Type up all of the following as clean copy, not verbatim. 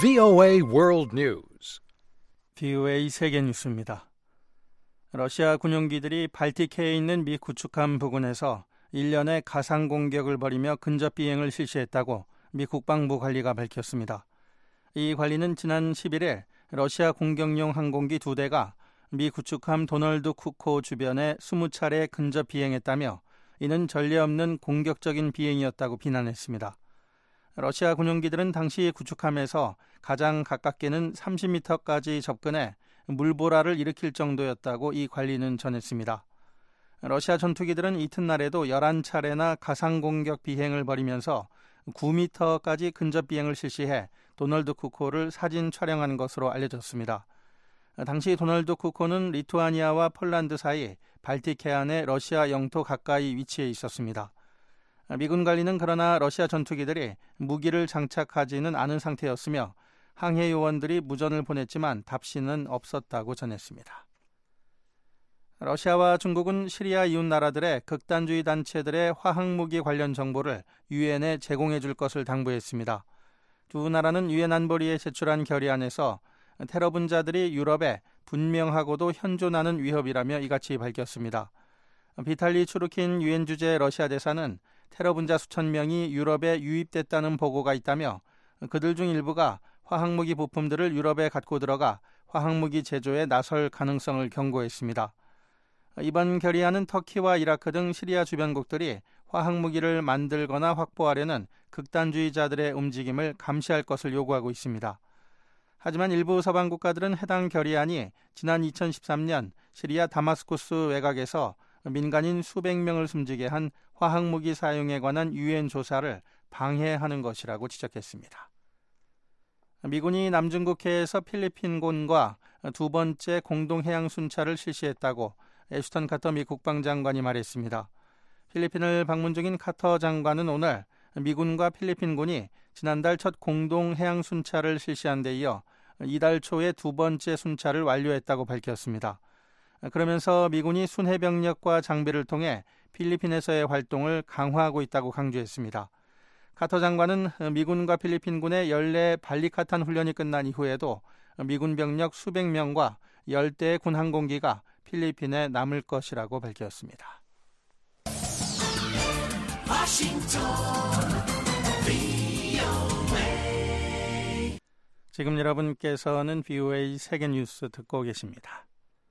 VOA World News. VOA 세계 뉴스입니다. 러시아 군용기들이 발틱해에 있는 미 구축함 부근에서 일련의 가상 공격을 벌이며 근접 비행을 실시했다고 미 국방부 관리가 밝혔습니다. 이 관리는 지난 11일 러시아 공격용 항공기 2대가 미 구축함 도널드 쿠코 주변에 20차례 근접 비행했다며 이는 전례 없는 공격적인 비행이었다고 비난했습니다. 러시아 군용기들은 당시 구축함에서 가장 가깝게는 30m까지 접근해 물보라를 일으킬 정도였다고 이 관리는 전했습니다. 러시아 전투기들은 이튿날에도 11차례나 가상공격 비행을 벌이면서 9m까지 근접 비행을 실시해 도널드 쿠코를 사진 촬영한 것으로 알려졌습니다. 당시 도널드 쿠코는 리투아니아와 폴란드 사이 발틱 해안의 러시아 영토 가까이 위치해 있었습니다. 미군 관리는 그러나 러시아 전투기들이 무기를 장착하지는 않은 상태였으며 항해 요원들이 무전을 보냈지만 답신은 없었다고 전했습니다. 러시아와 중국은 시리아 이웃 나라들의 극단주의 단체들의 화학무기 관련 정보를 유엔에 제공해 줄 것을 당부했습니다. 두 나라는 유엔 안보리에 제출한 결의안에서 테러 분자들이 유럽에 분명하고도 현존하는 위협이라며 이같이 밝혔습니다. 비탈리 추르킨 유엔 주재 러시아 대사는 테러 분자 수천 명이 유럽에 유입됐다는 보고가 있다며 그들 중 일부가 화학무기 부품들을 유럽에 갖고 들어가 화학무기 제조에 나설 가능성을 경고했습니다. 이번 결의안은 터키와 이라크 등 시리아 주변국들이 화학무기를 만들거나 확보하려는 극단주의자들의 움직임을 감시할 것을 요구하고 있습니다. 하지만 일부 서방 국가들은 해당 결의안이 지난 2013년 시리아 다마스쿠스 외곽에서 민간인 수백 명을 숨지게 한 화학무기 사용에 관한 유엔 조사를 방해하는 것이라고 지적했습니다. 미군이 남중국해에서 필리핀군과 두 번째 공동해양 순찰을 실시했다고 애슈턴 카터 미 국방장관이 말했습니다. 필리핀을 방문 중인 카터 장관은 오늘 미군과 필리핀군이 지난달 첫 공동해양 순찰을 실시한 데 이어 이달 초에 두 번째 순찰을 완료했다고 밝혔습니다. 그러면서 미군이 순해병력과 장비를 통해 필리핀에서의 활동을 강화하고 있다고 강조했습니다. 카터 장관은 미군과 필리핀군의 연례 발리카탄 훈련이 끝난 이후에도 미군 병력 수백 명과 10대의 군 항공기가 필리핀에 남을 것이라고 밝혔습니다. 지금 여러분께서는 VOA 세계뉴스 듣고 계십니다.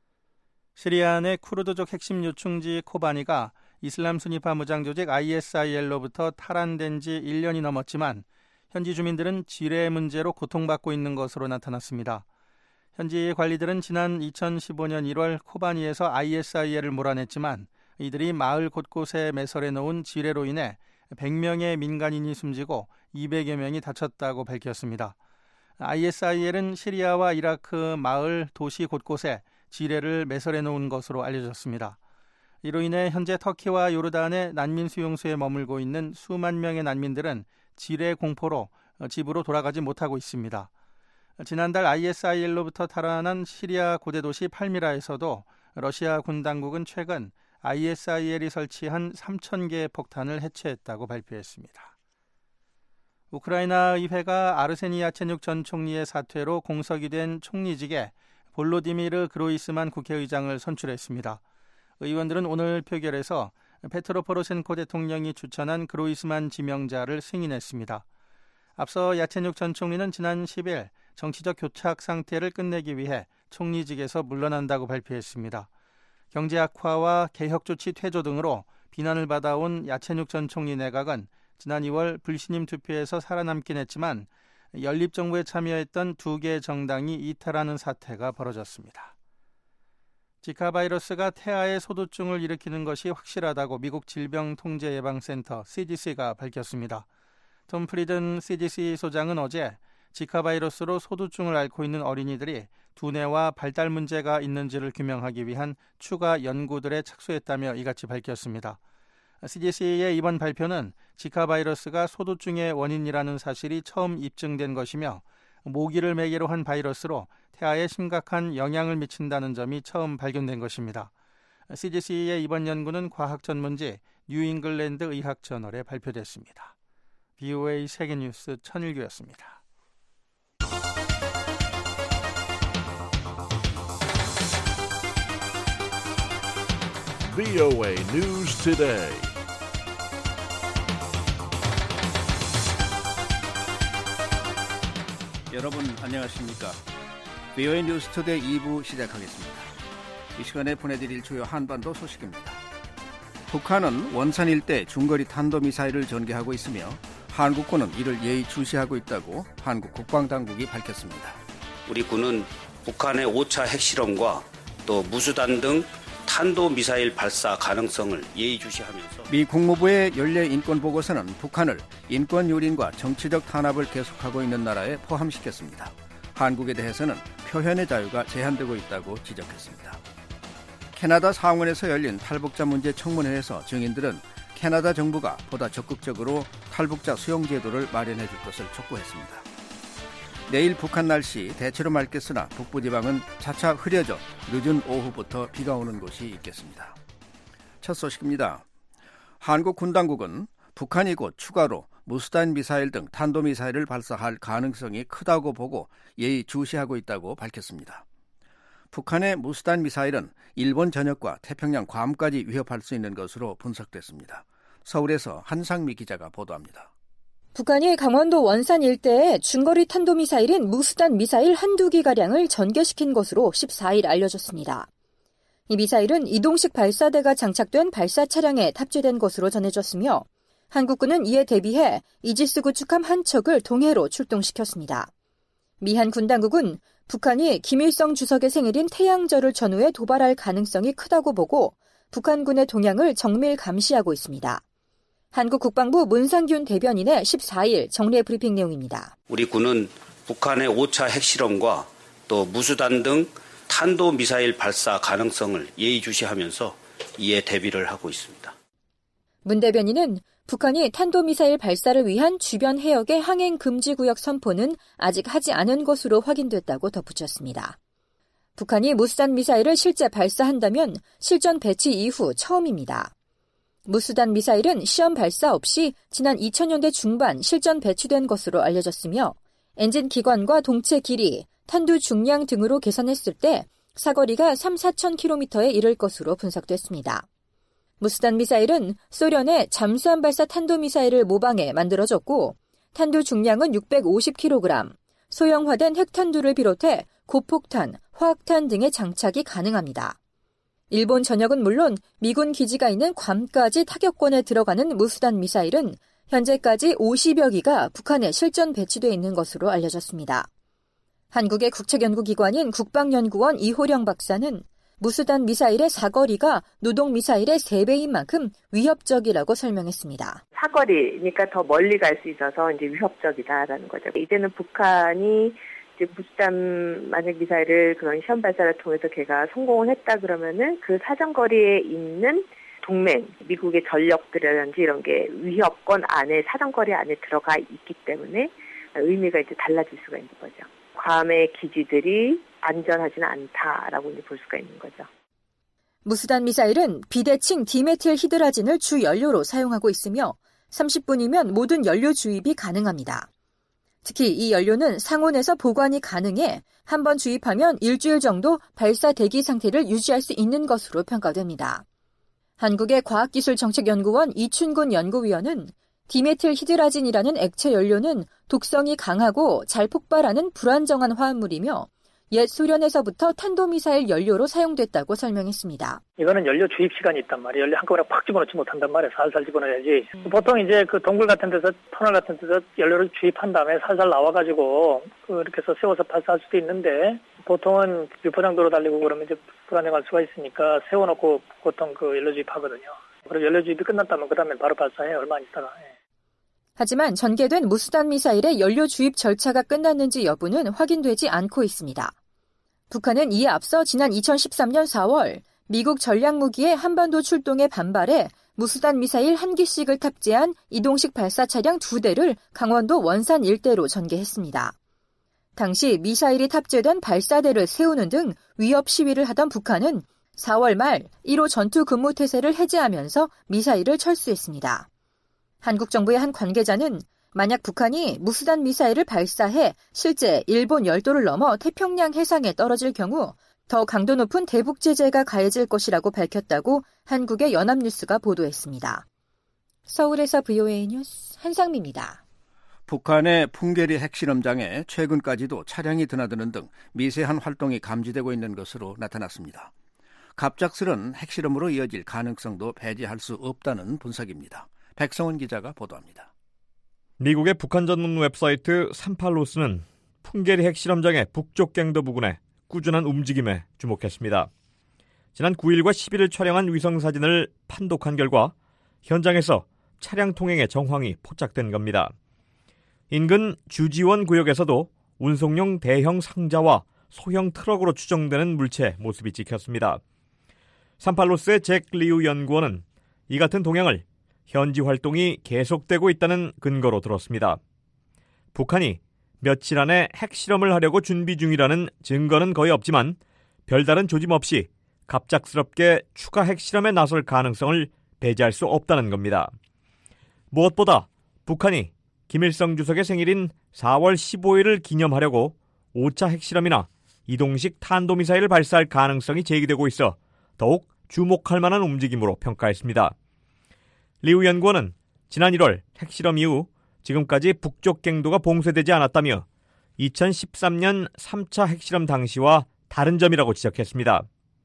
시리아 내 쿠르드족 핵심 요충지 코바니가 이슬람 순위파 무장 조직 ISIL로부터 탈환된 지 1년이 넘었지만 현지 주민들은 지뢰 문제로 고통받고 있는 것으로 나타났습니다. 현지 관리들은 지난 2015년 1월 코바니에서 ISIL을 몰아냈지만 이들이 마을 곳곳에 매설해 놓은 지뢰로 인해 100명의 민간인이 숨지고 200여 명이 다쳤다고 밝혔습니다. ISIL은 시리아와 이라크 마을, 도시 곳곳에 지뢰를 매설해 놓은 것으로 알려졌습니다. 이로 인해 현재 터키와 요르단의 난민 수용소에 머물고 있는 수만 명의 난민들은 지뢰 공포로 집으로 돌아가지 못하고 있습니다. 지난달 ISIL로부터 탈환한 시리아 고대 도시 팔미라에서도 러시아 군 당국은 최근 ISIL이 설치한 3,000개의 폭탄을 해체했다고 발표했습니다. 우크라이나 의회가 아르세니 야체뉴크 전 총리의 사퇴로 공석이 된 총리직에 볼로디미르 그로이스만 국회의장을 선출했습니다. 의원들은 오늘 표결에서 페트로 포로셴코 대통령이 추천한 그로이스만 지명자를 승인했습니다. 앞서 야체뉴크 전 총리는 지난 10일 정치적 교착 상태를 끝내기 위해 총리직에서 물러난다고 발표했습니다. 경제 악화와 개혁 조치 퇴조 등으로 비난을 받아온 야체뉴크 전 총리 내각은 지난 2월 불신임 투표에서 살아남긴 했지만 연립정부에 참여했던 두 개 정당이 이탈하는 사태가 벌어졌습니다. 지카 바이러스가 태아의 소두증을 일으키는 것이 확실하다고 미국 질병통제예방센터 CDC가 밝혔습니다. 톰 프리든 CDC 소장은 어제 지카 바이러스로 소두증을 앓고 있는 어린이들이 두뇌와 발달 문제가 있는지를 규명하기 위한 추가 연구들에 착수했다며 이같이 밝혔습니다. CDC의 이번 발표는 지카 바이러스가 소두증의 원인이라는 사실이 처음 입증된 것이며 모기를 매개로 한 바이러스로 태아에 심각한 영향을 미친다는 점이 처음 발견된 것입니다. CDC의 이번 연구는 과학 전문지 뉴잉글랜드 의학저널에 발표됐습니다. VOA 세계뉴스 천일규였습니다. VOA News Today. 여러분 안녕하십니까? VOA 뉴스 투데이 2부 시작하겠습니다. 이 시간에 보내드릴 주요 한반도 소식입니다. 북한은 원산 일대 중거리 탄도미사일을 전개하고 있으며 한국군은 이를 예의주시하고 있다고 한국 국방당국이 밝혔습니다. 우리 군은 북한의 5차 핵실험과 또 무수단 등 탄도미사일 발사 가능성을 예의주시하면서 미 국무부의 연례인권보고서는 북한을 인권유린과 정치적 탄압을 계속하고 있는 나라에 포함시켰습니다. 한국에 대해서는 표현의 자유가 제한되고 있다고 지적했습니다. 캐나다 상원에서 열린 탈북자 문제 청문회에서 증인들은 캐나다 정부가 보다 적극적으로 탈북자 수용 제도를 마련해 줄 것을 촉구했습니다. 내일 북한 날씨 대체로 맑겠으나 북부지방은 차차 흐려져 늦은 오후부터 비가 오는 곳이 있겠습니다. 첫 소식입니다. 한국 군 당국은 북한이 곧 추가로 무수단 미사일 등 탄도미사일을 발사할 가능성이 크다고 보고 예의주시하고 있다고 밝혔습니다. 북한의 무수단 미사일은 일본 전역과 태평양 괌까지 위협할 수 있는 것으로 분석됐습니다. 서울에서 한상미 기자가 보도합니다. 북한이 강원도 원산 일대에 중거리 탄도미사일인 무수단 미사일 한두 기가량을 전개시킨 것으로 14일 알려졌습니다. 이 미사일은 이동식 발사대가 장착된 발사 차량에 탑재된 것으로 전해졌으며 한국군은 이에 대비해 이지스 구축함 한 척을 동해로 출동시켰습니다. 미한 군 당국은 북한이 김일성 주석의 생일인 태양절을 전후해 도발할 가능성이 크다고 보고 북한군의 동향을 정밀 감시하고 있습니다. 한국 국방부 문상균 대변인의 14일 정례 브리핑 내용입니다. 우리 군은 북한의 5차 핵실험과 또 무수단 등 탄도미사일 발사 가능성을 예의주시하면서 이에 대비를 하고 있습니다. 문 대변인은 북한이 탄도미사일 발사를 위한 주변 해역의 항행 금지 구역 선포는 아직 하지 않은 것으로 확인됐다고 덧붙였습니다. 북한이 무수단 미사일을 실제 발사한다면 실전 배치 이후 처음입니다. 무수단 미사일은 시험 발사 없이 지난 2000년대 중반 실전 배치된 것으로 알려졌으며 엔진 기관과 동체 길이, 탄두 중량 등으로 계산했을 때 사거리가 3,4천 킬로미터에 이를 것으로 분석됐습니다. 무수단 미사일은 소련의 잠수함 발사 탄도미사일을 모방해 만들어졌고 탄두 중량은 650kg, 소형화된 핵탄두를 비롯해 고폭탄, 화학탄 등의 장착이 가능합니다. 일본 전역은 물론 미군 기지가 있는 괌까지 타격권에 들어가는 무수단 미사일은 현재까지 50여 기가 북한에 실전 배치돼 있는 것으로 알려졌습니다. 한국의 국책연구기관인 국방연구원 이호령 박사는 무수단 미사일의 사거리가 노동 미사일의 3배인 만큼 위협적이라고 설명했습니다. 사거리니까 더 멀리 갈 수 있어서 이제 위협적이다라는 거죠. 이제는 북한이 무수단 만약 미사일을 그런 시험 발사를 통해서 걔가 성공을 했다 그러면은 그 사정거리에 있는 동맹, 미국의 전력들이라든지 이런 게 위협권 안에 사정거리 안에 들어가 있기 때문에 의미가 이제 달라질 수가 있는 거죠. 괌의 기지들이 안전하지는 않다라고 이제 볼 수가 있는 거죠. 무수단 미사일은 비대칭 디메틸 히드라진을 주 연료로 사용하고 있으며 30분이면 모든 연료 주입이 가능합니다. 특히 이 연료는 상온에서 보관이 가능해 한 번 주입하면 일주일 정도 발사 대기 상태를 유지할 수 있는 것으로 평가됩니다. 한국의 과학기술정책연구원 이춘근 연구위원은 디메틸 히드라진이라는 액체 연료는 독성이 강하고 잘 폭발하는 불안정한 화합물이며 옛 소련에서부터 탄도미사일 연료로 사용됐다고 설명했습니다. 이거는 연료 주입 시간이 있단 말이에요. 연료 한꺼번에 팍 집어넣지 못한단 말이에요. 살살 집어넣어야지. 보통 이제 그 동굴 같은 데서, 터널 같은 데서 연료를 주입한 다음에 살살 나와가지고 이렇게 해서 세워서 발사할 수도 있는데 보통은 유포장도로 달리고 그러면 이제 불안정할 수가 있으니까 세워놓고 보통 그 연료 주입하거든요. 그리고 연료 주입이 끝났다면 그 다음에 바로 발사해요. 얼마 안 있다가. 하지만 전개된 무수단 미사일의 연료 주입 절차가 끝났는지 여부는 확인되지 않고 있습니다. 북한은 이에 앞서 지난 2013년 4월 미국 전략무기의 한반도 출동에 반발해 무수단 미사일 1기씩을 탑재한 이동식 발사 차량 2대를 강원도 원산 일대로 전개했습니다. 당시 미사일이 탑재된 발사대를 세우는 등 위협 시위를 하던 북한은 4월 말 1호 전투 근무 태세를 해제하면서 미사일을 철수했습니다. 한국 정부의 한 관계자는 만약 북한이 무수단 미사일을 발사해 실제 일본 열도를 넘어 태평양 해상에 떨어질 경우 더 강도 높은 대북 제재가 가해질 것이라고 밝혔다고 한국의 연합뉴스가 보도했습니다. 서울에서 VOA 뉴스 한상미입니다. 북한의 풍계리 핵실험장에 최근까지도 차량이 드나드는 등 미세한 활동이 감지되고 있는 것으로 나타났습니다. 갑작스런 핵실험으로 이어질 가능성도 배제할 수 없다는 분석입니다. 백성원 기자가 보도합니다. 미국의 북한 전문 웹사이트 38로스는 풍계리 핵실험장의 북쪽 갱도 부근에 꾸준한 움직임에 주목했습니다. 지난 9일과 10일을 촬영한 위성사진을 판독한 결과 현장에서 차량 통행의 정황이 포착된 겁니다. 인근 주지원 구역에서도 운송용 대형 상자와 소형 트럭으로 추정되는 물체 모습이 찍혔습니다. 38로스의 잭 리우 연구원은 이 같은 동향을 현지 활동이 계속되고 있다는 근거로 들었습니다. 북한이 며칠 안에 핵실험을 하려고 준비 중이라는 증거는 거의 없지만 별다른 조짐 없이 갑작스럽게 추가 핵실험에 나설 가능성을 배제할 수 없다는 겁니다. 무엇보다 북한이 김일성 주석의 생일인 4월 15일을 기념하려고 5차 핵실험이나 이동식 탄도미사일을 발사할 가능성이 제기되고 있어 더욱 주목할 만한 움직임으로 평가했습니다. 리우 연구원은 지난 1월 핵실험 이후 지금까지 북쪽 갱도가 봉쇄되지 않았다며 2013년 3차 핵실험 당시와 다른 점이라고 지적했습니다.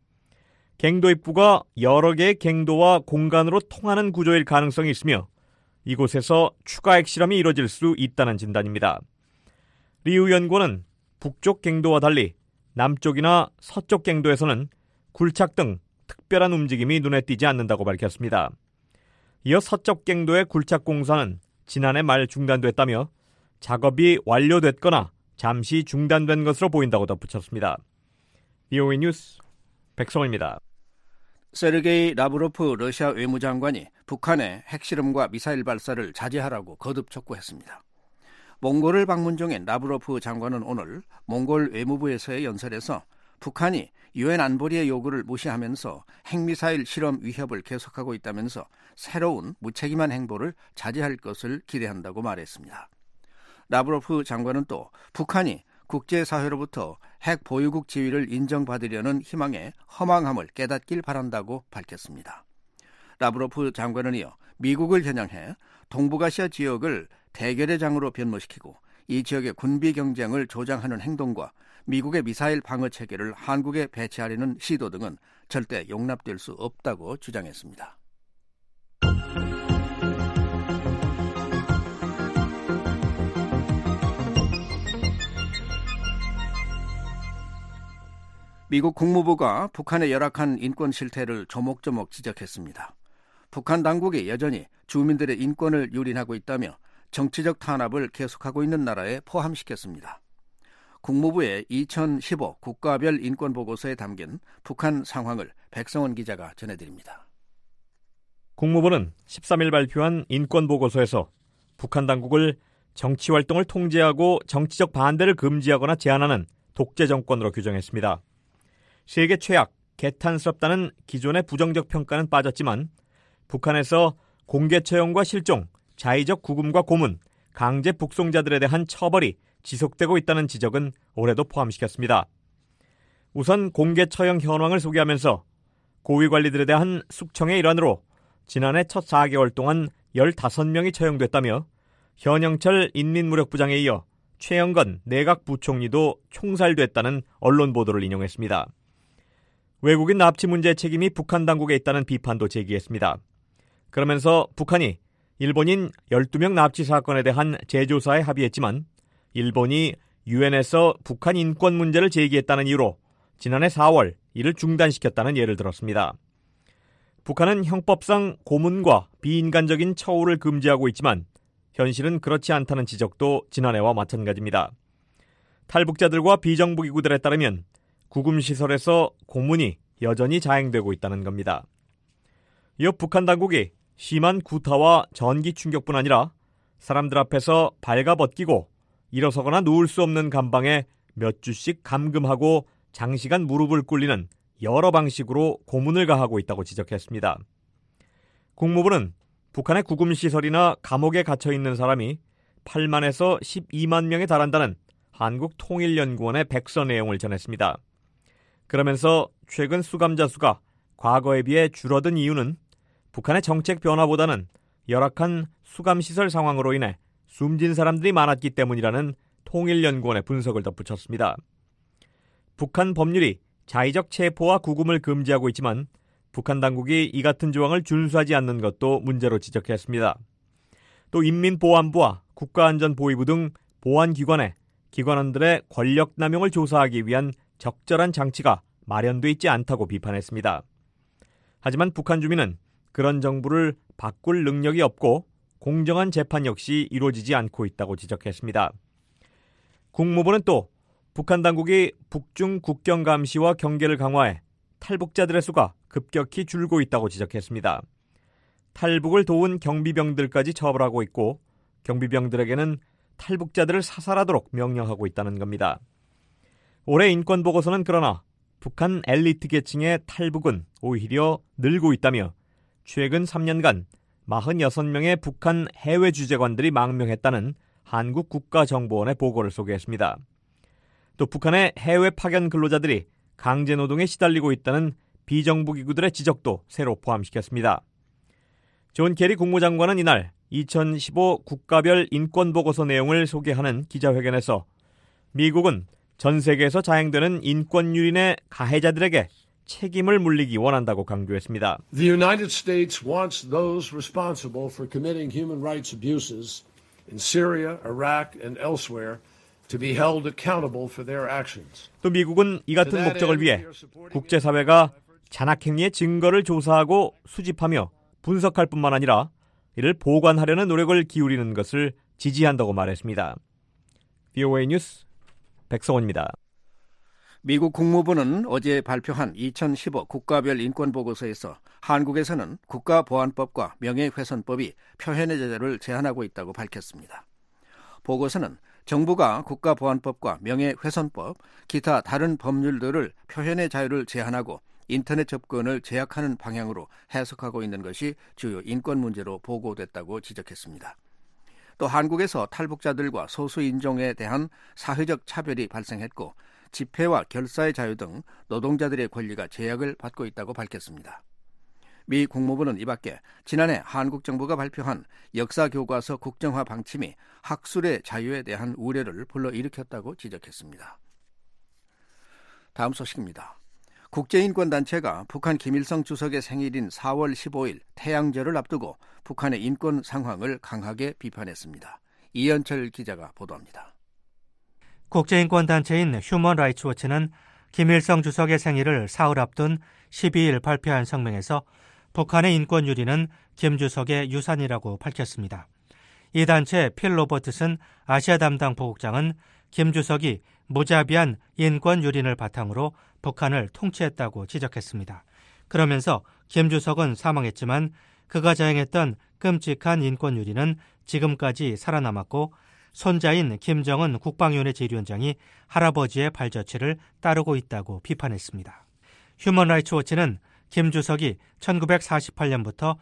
갱도 입구가 여러 개의 갱도와 공간으로 통하는 구조일 가능성이 있으며 이곳에서 추가 핵실험이 이뤄질 수 있다는 진단입니다. 리우 연구원은 북쪽 갱도와 달리 남쪽이나 서쪽 갱도에서는 굴착 등 특별한 움직임이 눈에 띄지 않는다고 밝혔습니다. 이어 서쪽 갱도의 굴착 공사는 지난해 말 중단됐다며 작업이 완료됐거나 잠시 중단된 것으로 보인다고 덧붙였습니다. VOA 뉴스 백성호입니다. 세르게이 라브로프 러시아 외무장관이 북한의 핵실험과 미사일 발사를 자제하라고 거듭 촉구했습니다. 몽골을 방문 중인 라브로프 장관은 오늘 몽골 외무부에서의 연설에서 북한이 유엔 안보리의 요구를 무시하면서 핵미사일 실험 위협을 계속하고 있다면서 새로운 무책임한 행보를 자제할 것을 기대한다고 말했습니다. 라브로프 장관은 또 북한이 국제사회로부터 핵 보유국 지위를 인정받으려는 희망에 허망함을 깨닫길 바란다고 밝혔습니다. 라브로프 장관은 이어 미국을 겨냥해 동북아시아 지역을 대결의 장으로 변모시키고 이 지역의 군비 경쟁을 조장하는 행동과 미국의 미사일 방어 체계를 한국에 배치하려는 시도 등은 절대 용납될 수 없다고 주장했습니다. 미국 국무부가 북한의 열악한 인권 실태를 조목조목 지적했습니다. 북한 당국이 여전히 주민들의 인권을 유린하고 있다며 정치적 탄압을 계속하고 있는 나라에 포함시켰습니다. 국무부의 2015 국가별 인권보고서에 담긴 북한 상황을 백성원 기자가 전해드립니다. 국무부는 13일 발표한 인권보고서에서 북한 당국을 정치활동을 통제하고 정치적 반대를 금지하거나 제한하는 독재 정권으로 규정했습니다. 세계 최악, 개탄스럽다는 기존의 부정적 평가는 빠졌지만 북한에서 공개 처형과 실종, 자의적 구금과 고문, 강제 북송자들에 대한 처벌이 지속되고 있다는 지적은 올해도 포함시켰습니다. 우선 공개 처형 현황을 소개하면서 고위 관리들에 대한 숙청의 일환으로 지난해 첫 4개월 동안 15명이 처형됐다며 현영철 인민무력부장에 이어 최영건 내각부총리도 총살됐다는 언론 보도를 인용했습니다. 외국인 납치 문제의 책임이 북한 당국에 있다는 비판도 제기했습니다. 그러면서 북한이 일본인 12명 납치 사건에 대한 재조사에 합의했지만 일본이 유엔에서 북한 인권 문제를 제기했다는 이유로 지난해 4월 이를 중단시켰다는 예를 들었습니다. 북한은 형법상 고문과 비인간적인 처우를 금지하고 있지만 현실은 그렇지 않다는 지적도 지난해와 마찬가지입니다. 탈북자들과 비정부기구들에 따르면 구금시설에서 고문이 여전히 자행되고 있다는 겁니다. 이어 북한 당국이 심한 구타와 전기 충격뿐 아니라 사람들 앞에서 발가벗기고 일어서거나 누울 수 없는 감방에 몇 주씩 감금하고 장시간 무릎을 꿇리는 여러 방식으로 고문을 가하고 있다고 지적했습니다. 국무부는 북한의 구금시설이나 감옥에 갇혀있는 사람이 8만에서 12만 명에 달한다는 한국통일연구원의 백서 내용을 전했습니다. 그러면서 최근 수감자 수가 과거에 비해 줄어든 이유는 북한의 정책 변화보다는 열악한 수감시설 상황으로 인해 숨진 사람들이 많았기 때문이라는 통일연구원의 분석을 덧붙였습니다. 북한 법률이 자의적 체포와 구금을 금지하고 있지만 북한 당국이 이 같은 조항을 준수하지 않는 것도 문제로 지적했습니다. 또 인민보안부와 국가안전보위부 등 보안기관에 기관원들의 권력 남용을 조사하기 위한 적절한 장치가 마련돼 있지 않다고 비판했습니다. 하지만 북한 주민은 그런 정부를 바꿀 능력이 없고 공정한 재판 역시 이루어지지 않고 있다고 지적했습니다. 국무부는 또 북한 당국이 북중 국경 감시와 경계를 강화해 탈북자들의 수가 급격히 줄고 있다고 지적했습니다. 탈북을 도운 경비병들까지 처벌하고 있고 경비병들에게는 탈북자들을 사살하도록 명령하고 있다는 겁니다. 올해 인권보고서는 그러나 북한 엘리트 계층의 탈북은 오히려 늘고 있다며 최근 3년간 46명의 북한 해외 주재관들이 망명했다는 한국 국가정보원의 보고를 소개했습니다. 또 북한의 해외 파견 근로자들이 강제노동에 시달리고 있다는 비정부기구들의 지적도 새로 포함시켰습니다. 존 케리 국무장관은 이날 2015 국가별 인권보고서 내용을 소개하는 기자회견에서 미국은 전 세계에서 자행되는 인권유린의 가해자들에게 책임을 물리기 원한다고 강조했습니다. The United States wants those responsible for committing human rights abuses in Syria, Iraq, and elsewhere to be held accountable for their actions. 또 미국은 이 같은 목적을 위해 국제사회가 잔악행위의 증거를 조사하고 수집하며 분석할 뿐만 아니라 이를 보관하려는 노력을 기울이는 것을 지지한다고 말했습니다. VOA 뉴스 백성원입니다. 미국 국무부는 어제 발표한 2015 국가별 인권보고서에서 한국에서는 국가보안법과 명예훼손법이 표현의 자유를 제한하고 있다고 밝혔습니다. 보고서는 정부가 국가보안법과 명예훼손법, 기타 다른 법률들을 표현의 자유를 제한하고 인터넷 접근을 제약하는 방향으로 해석하고 있는 것이 주요 인권 문제로 보고됐다고 지적했습니다. 또 한국에서 탈북자들과 소수인종에 대한 사회적 차별이 발생했고 집회와 결사의 자유 등 노동자들의 권리가 제약을 받고 있다고 밝혔습니다. 미 국무부는 이 밖에 지난해 한국 정부가 발표한 역사교과서 국정화 방침이 학술의 자유에 대한 우려를 불러일으켰다고 지적했습니다. 다음 소식입니다. 국제인권단체가 북한 김일성 주석의 생일인 4월 15일 태양절을 앞두고 북한의 인권 상황을 강하게 비판했습니다. 이현철 기자가 보도합니다. 국제인권단체인 휴먼 라이츠 워치는 김일성 주석의 생일을 사흘 앞둔 12일 발표한 성명에서 북한의 인권 유린은 김 주석의 유산이라고 밝혔습니다. 이 단체 필 로버트슨 아시아 담당 부국장은 김 주석이 무자비한 인권 유린을 바탕으로 북한을 통치했다고 지적했습니다. 그러면서 김 주석은 사망했지만 그가 자행했던 끔찍한 인권 유린은 지금까지 살아남았고 손자인 김정은 국방위원회 제1위원장이 할아버지의 발자취를 따르고 있다고 비판했습니다. 휴먼 라이츠 워치는 김 주석이 1948년부터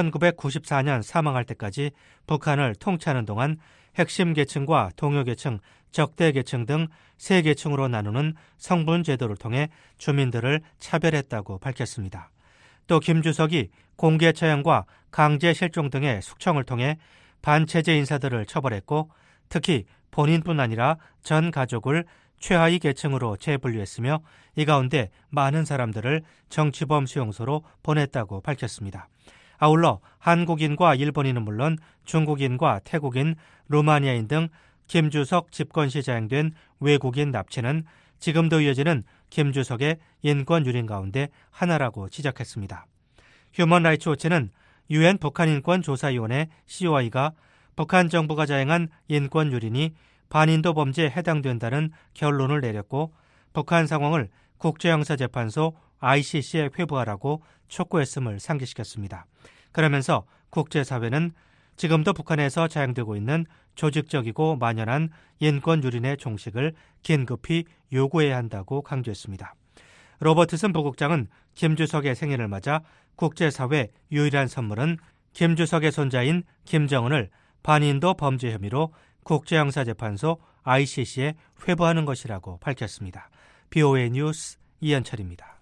1994년 사망할 때까지 북한을 통치하는 동안 핵심 계층과 동요 계층, 적대 계층 등 세 계층으로 나누는 성분 제도를 통해 주민들을 차별했다고 밝혔습니다. 또 김 주석이 공개 처형과 강제 실종 등의 숙청을 통해 반체제 인사들을 처벌했고 특히 본인뿐 아니라 전 가족을 최하위 계층으로 재분류했으며 이 가운데 많은 사람들을 정치범 수용소로 보냈다고 밝혔습니다. 아울러 한국인과 일본인은 물론 중국인과 태국인, 루마니아인 등 김 주석 집권 시 자행된 외국인 납치는 지금도 이어지는 김 주석의 인권 유린 가운데 하나라고 지적했습니다. 휴먼 라이츠 워치는 UN 북한인권조사위원회 COI가 북한 정부가 자행한 인권 유린이 반인도 범죄에 해당된다는 결론을 내렸고 북한 상황을 국제형사재판소 ICC에 회부하라고 촉구했음을 상기시켰습니다. 그러면서 국제사회는 지금도 북한에서 자행되고 있는 조직적이고 만연한 인권 유린의 종식을 긴급히 요구해야 한다고 강조했습니다. 로버트슨 부국장은 김 주석의 생일을 맞아 국제사회 유일한 선물은 김 주석의 손자인 김정은을 반인도 범죄 혐의로 국제형사재판소 ICC에 회부하는 것이라고 밝혔습니다. BOA 뉴스 이현철입니다.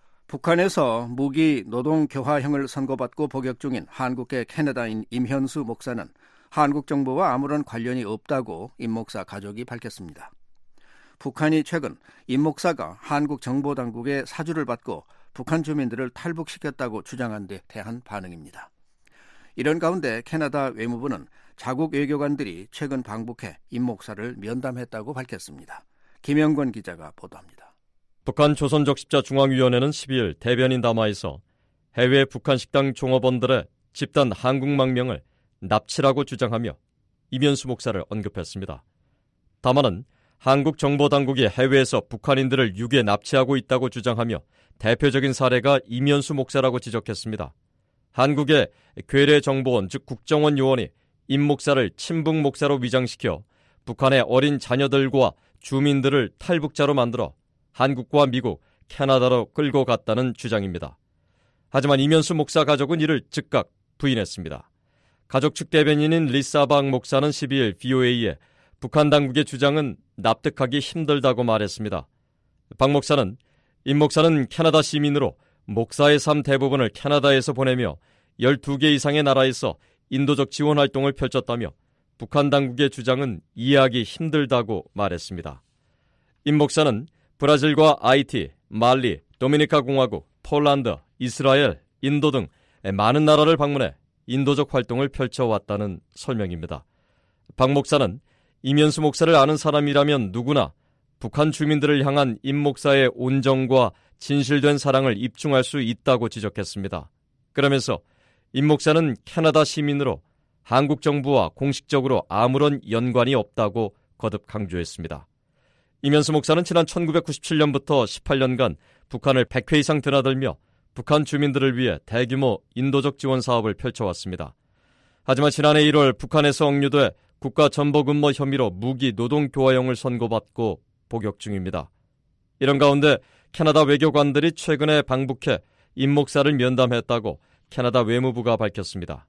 북한에서 무기 노동교화형을 선고받고 복역 중인 한국계 캐나다인 임현수 목사는 한국 정부와 아무런 관련이 없다고 임 목사 가족이 밝혔습니다. 북한이 최근 임 목사가 한국 정보당국의 사주를 받고 북한 주민들을 탈북시켰다고 주장한 데 대한 반응입니다. 이런 가운데 캐나다 외무부는 자국 외교관들이 최근 방북해 임 목사를 면담했다고 밝혔습니다. 김영권 기자가 보도합니다. 북한 조선적십자중앙위원회는 12일 대변인 담화에서 해외 북한 식당 종업원들의 집단 한국망명을 납치라고 주장하며 임현수 목사를 언급했습니다. 담화는 한국 정보당국이 해외에서 북한인들을 유괴 납치하고 있다고 주장하며 대표적인 사례가 임현수 목사라고 지적했습니다. 한국의 괴뢰정보원 즉 국정원 요원이 임 목사를 친북 목사로 위장시켜 북한의 어린 자녀들과 주민들을 탈북자로 만들어 한국과 미국, 캐나다로 끌고 갔다는 주장입니다. 하지만 임현수 목사 가족은 이를 즉각 부인했습니다. 가족 측 대변인인 리사방 목사는 12일 VOA에 북한 당국의 주장은 납득하기 힘들다고 말했습니다. 박 목사는 임 목사는 캐나다 시민으로 목사의 삶 대부분을 캐나다에서 보내며 12개 이상의 나라에서 인도적 지원 활동을 펼쳤다며 북한 당국의 주장은 이해하기 힘들다고 말했습니다. 임 목사는 브라질과 아이티, 말리, 도미니카 공화국, 폴란드, 이스라엘, 인도 등 많은 나라를 방문해 인도적 활동을 펼쳐왔다는 설명입니다. 박 목사는 임현수 목사를 아는 사람이라면 누구나 북한 주민들을 향한 임 목사의 온정과 진실된 사랑을 입증할 수 있다고 지적했습니다. 그러면서 임 목사는 캐나다 시민으로 한국 정부와 공식적으로 아무런 연관이 없다고 거듭 강조했습니다. 임현수 목사는 지난 1997년부터 18년간 북한을 100회 이상 드나들며 북한 주민들을 위해 대규모 인도적 지원 사업을 펼쳐왔습니다. 하지만 지난해 1월 북한에서 억류돼 국가전복음모 혐의로 무기 노동교화형을 선고받고 복역 중입니다. 이런 가운데 캐나다 외교관들이 최근에 방북해 임 목사를 면담했다고 캐나다 외무부가 밝혔습니다.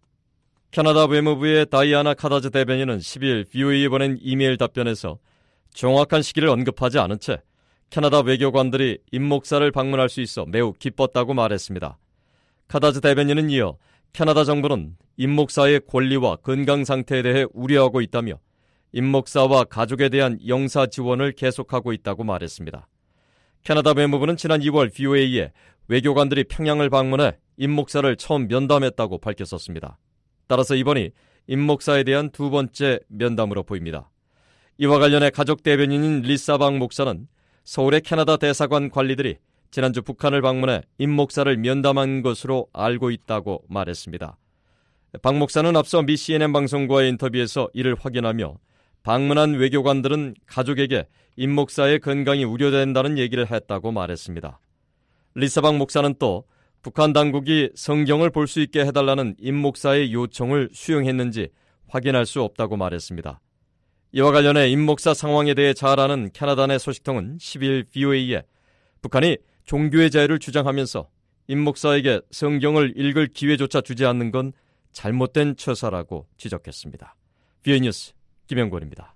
캐나다 외무부의 다이아나 카다즈 대변인은 10일 VOA에 보낸 이메일 답변에서 정확한 시기를 언급하지 않은 채 캐나다 외교관들이 임 목사를 방문할 수 있어 매우 기뻤다고 말했습니다. 카다즈 대변인은 이어 캐나다 정부는 임 목사의 권리와 건강 상태에 대해 우려하고 있다며 임 목사와 가족에 대한 영사 지원을 계속하고 있다고 말했습니다. 캐나다 외무부는 지난 2월 VOA에 외교관들이 평양을 방문해 임 목사를 처음 면담했다고 밝혔었습니다. 따라서 이번이 임 목사에 대한 두 번째 면담으로 보입니다. 이와 관련해 가족 대변인인 리사방 목사는 서울의 캐나다 대사관 관리들이 지난주 북한을 방문해 임 목사를 면담한 것으로 알고 있다고 말했습니다. 박 목사는 앞서 미 CNN 방송과의 인터뷰에서 이를 확인하며 방문한 외교관들은 가족에게 임 목사의 건강이 우려된다는 얘기를 했다고 말했습니다. 리사방 목사는 또 북한 당국이 성경을 볼 수 있게 해달라는 임 목사의 요청을 수용했는지 확인할 수 없다고 말했습니다. 이와 관련해 임 목사 상황에 대해 잘 아는 캐나다 내 소식통은 10일 VOA에 북한이 종교의 자유를 주장하면서 임 목사에게 성경을 읽을 기회조차 주지 않는 건 잘못된 처사라고 지적했습니다. VOA 뉴스 김영권입니다.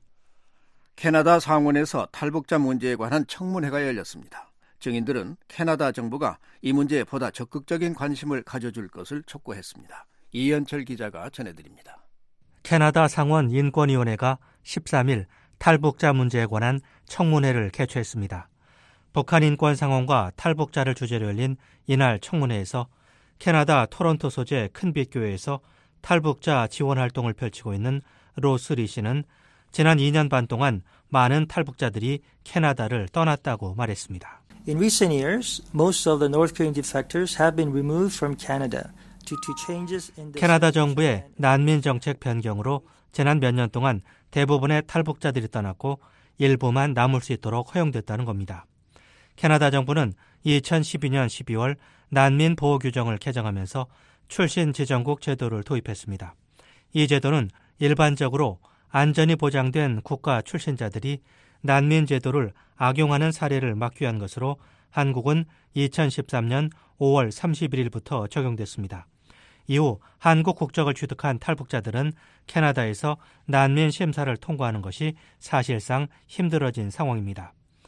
캐나다 상원에서 탈북자 문제에 관한 청문회가 열렸습니다. 증인들은 캐나다 정부가 이 문제에 보다 적극적인 관심을 가져줄 것을 촉구했습니다. 이현철 기자가 전해드립니다. 캐나다 상원 인권위원회가 13일 탈북자 문제에 관한 청문회를 개최했습니다. 북한 인권 상황과 탈북자를 주제로 열린 이날 청문회에서 캐나다 토론토 소재 큰빛교회에서 탈북자 지원 활동을 펼치고 있는 로스 리 씨는 지난 2년 반 동안 많은 탈북자들이 캐나다를 떠났다고 말했습니다. In recent years, most of the North Korean defectors have been removed from Canada due to changes in the 캐나다 정부의 난민 정책 변경으로 지난 몇 년 동안 대부분의 탈북자들이 떠났고 일부만 남을 수 있도록 허용됐다는 겁니다. 캐나다 정부는 2012년 12월 난민 보호 규정을 개정하면서 출신 지정국 제도를 도입했습니다. 이 제도는 일반적으로 안전이 보장된 국가 출신자들이 난민 제도를 악용하는 사례를 막기 위한 것으로 한국은 2013년 5월 31일부터 적용됐습니다. 이후 한국 국적을 취득한 탈북자들은 캐나다에서 난민 심사를 통과하는 것이 사실상 힘들어진 상황입니다.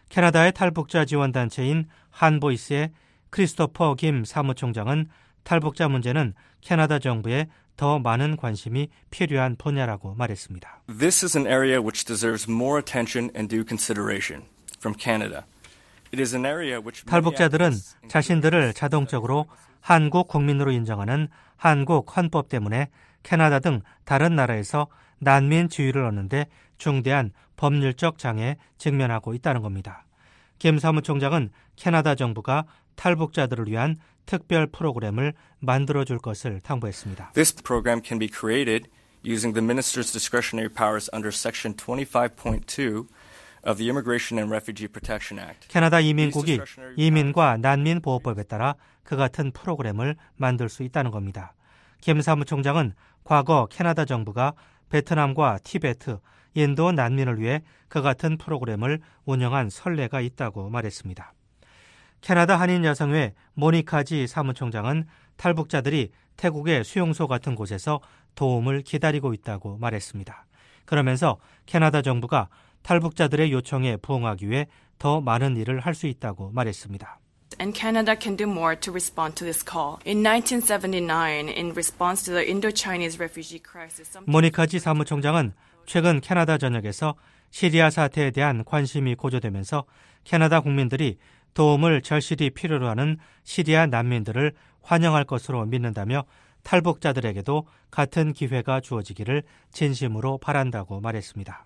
캐나다의 탈북자 지원단체인 한보이스의 크리스토퍼 김 사무총장은 탈북자 문제는 캐나다 정부에 더 많은 관심이 필요한 분야라고 말했습니다. This is an area which deserves more attention and due consideration from Canada. It is an area which 탈북자들은 자신들을 자동적으로 한국 국민으로 인정하는 한국 헌법 때문에 캐나다 등 다른 나라에서 난민 지위를 얻는데 중대한 법률적 장애에 직면하고 있다는 겁니다. 김 사무총장은 캐나다 정부가 탈북자들을 위한 특별 프로그램을 만들어줄 것을 당부했습니다. This program can be created using the minister's discretionary powers under Section 25.2 of the Immigration and Refugee Protection Act. 캐나다 이민국이 이민과 난민 보호법에 따라 그 같은 프로그램을 만들 수 있다는 겁니다. 김 사무총장은 과거 캐나다 정부가 베트남과 티베트, 인도 난민을 위해 그 같은 프로그램을 운영한 선례가 있다고 말했습니다. 캐나다 한인 여성회 모니카지 사무총장은 탈북자들이 태국의 수용소 같은 곳에서 도움을 기다리고 있다고 말했습니다. 그러면서 캐나다 정부가 탈북자들의 요청에 부응하기 위해 더 많은 일을 할 수 있다고 말했습니다. And Canada can do more to respond to this call. In 1979, in response to the Indo-Chinese refugee crisis, 모니카지 사무총장은 최근 캐나다 전역에서 시리아 사태에 대한 관심이 고조되면서 캐나다 국민들이 도움을 절실히 필요로 하는 시리아 난민들을 환영할 것으로 믿는다며 탈북자들에게도 같은 기회가 주어지기를 진심으로 바란다고 말했습니다.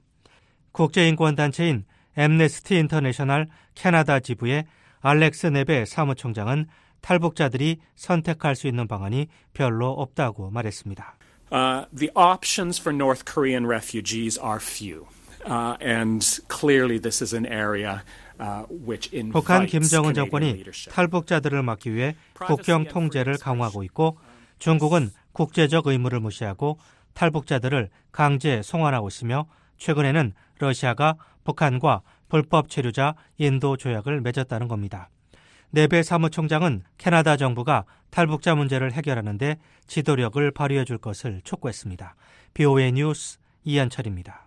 국제인권단체인 앰네스티 인터내셔널 캐나다 지부의 알렉스 네베 사무총장은 탈북자들이 선택할 수 있는 방안이 별로 없다고 말했습니다. The options for North Korean refugees are few. And clearly this is an area which invites 북한 김정은 Canadian 정권이 leadership. 탈북자들을 막기 위해 국경 통제를 강화하고 있고 중국은 국제적 의무를 무시하고 탈북자들을 강제 송환하고 있으며 최근에는 러시아가 북한과 불법 체류자 인도 조약을 맺었다는 겁니다. 네베 사무총장은 캐나다 정부가 탈북자 문제를 해결하는 데 지도력을 발휘해 줄 것을 촉구했습니다. BOA 뉴스 이한철입니다.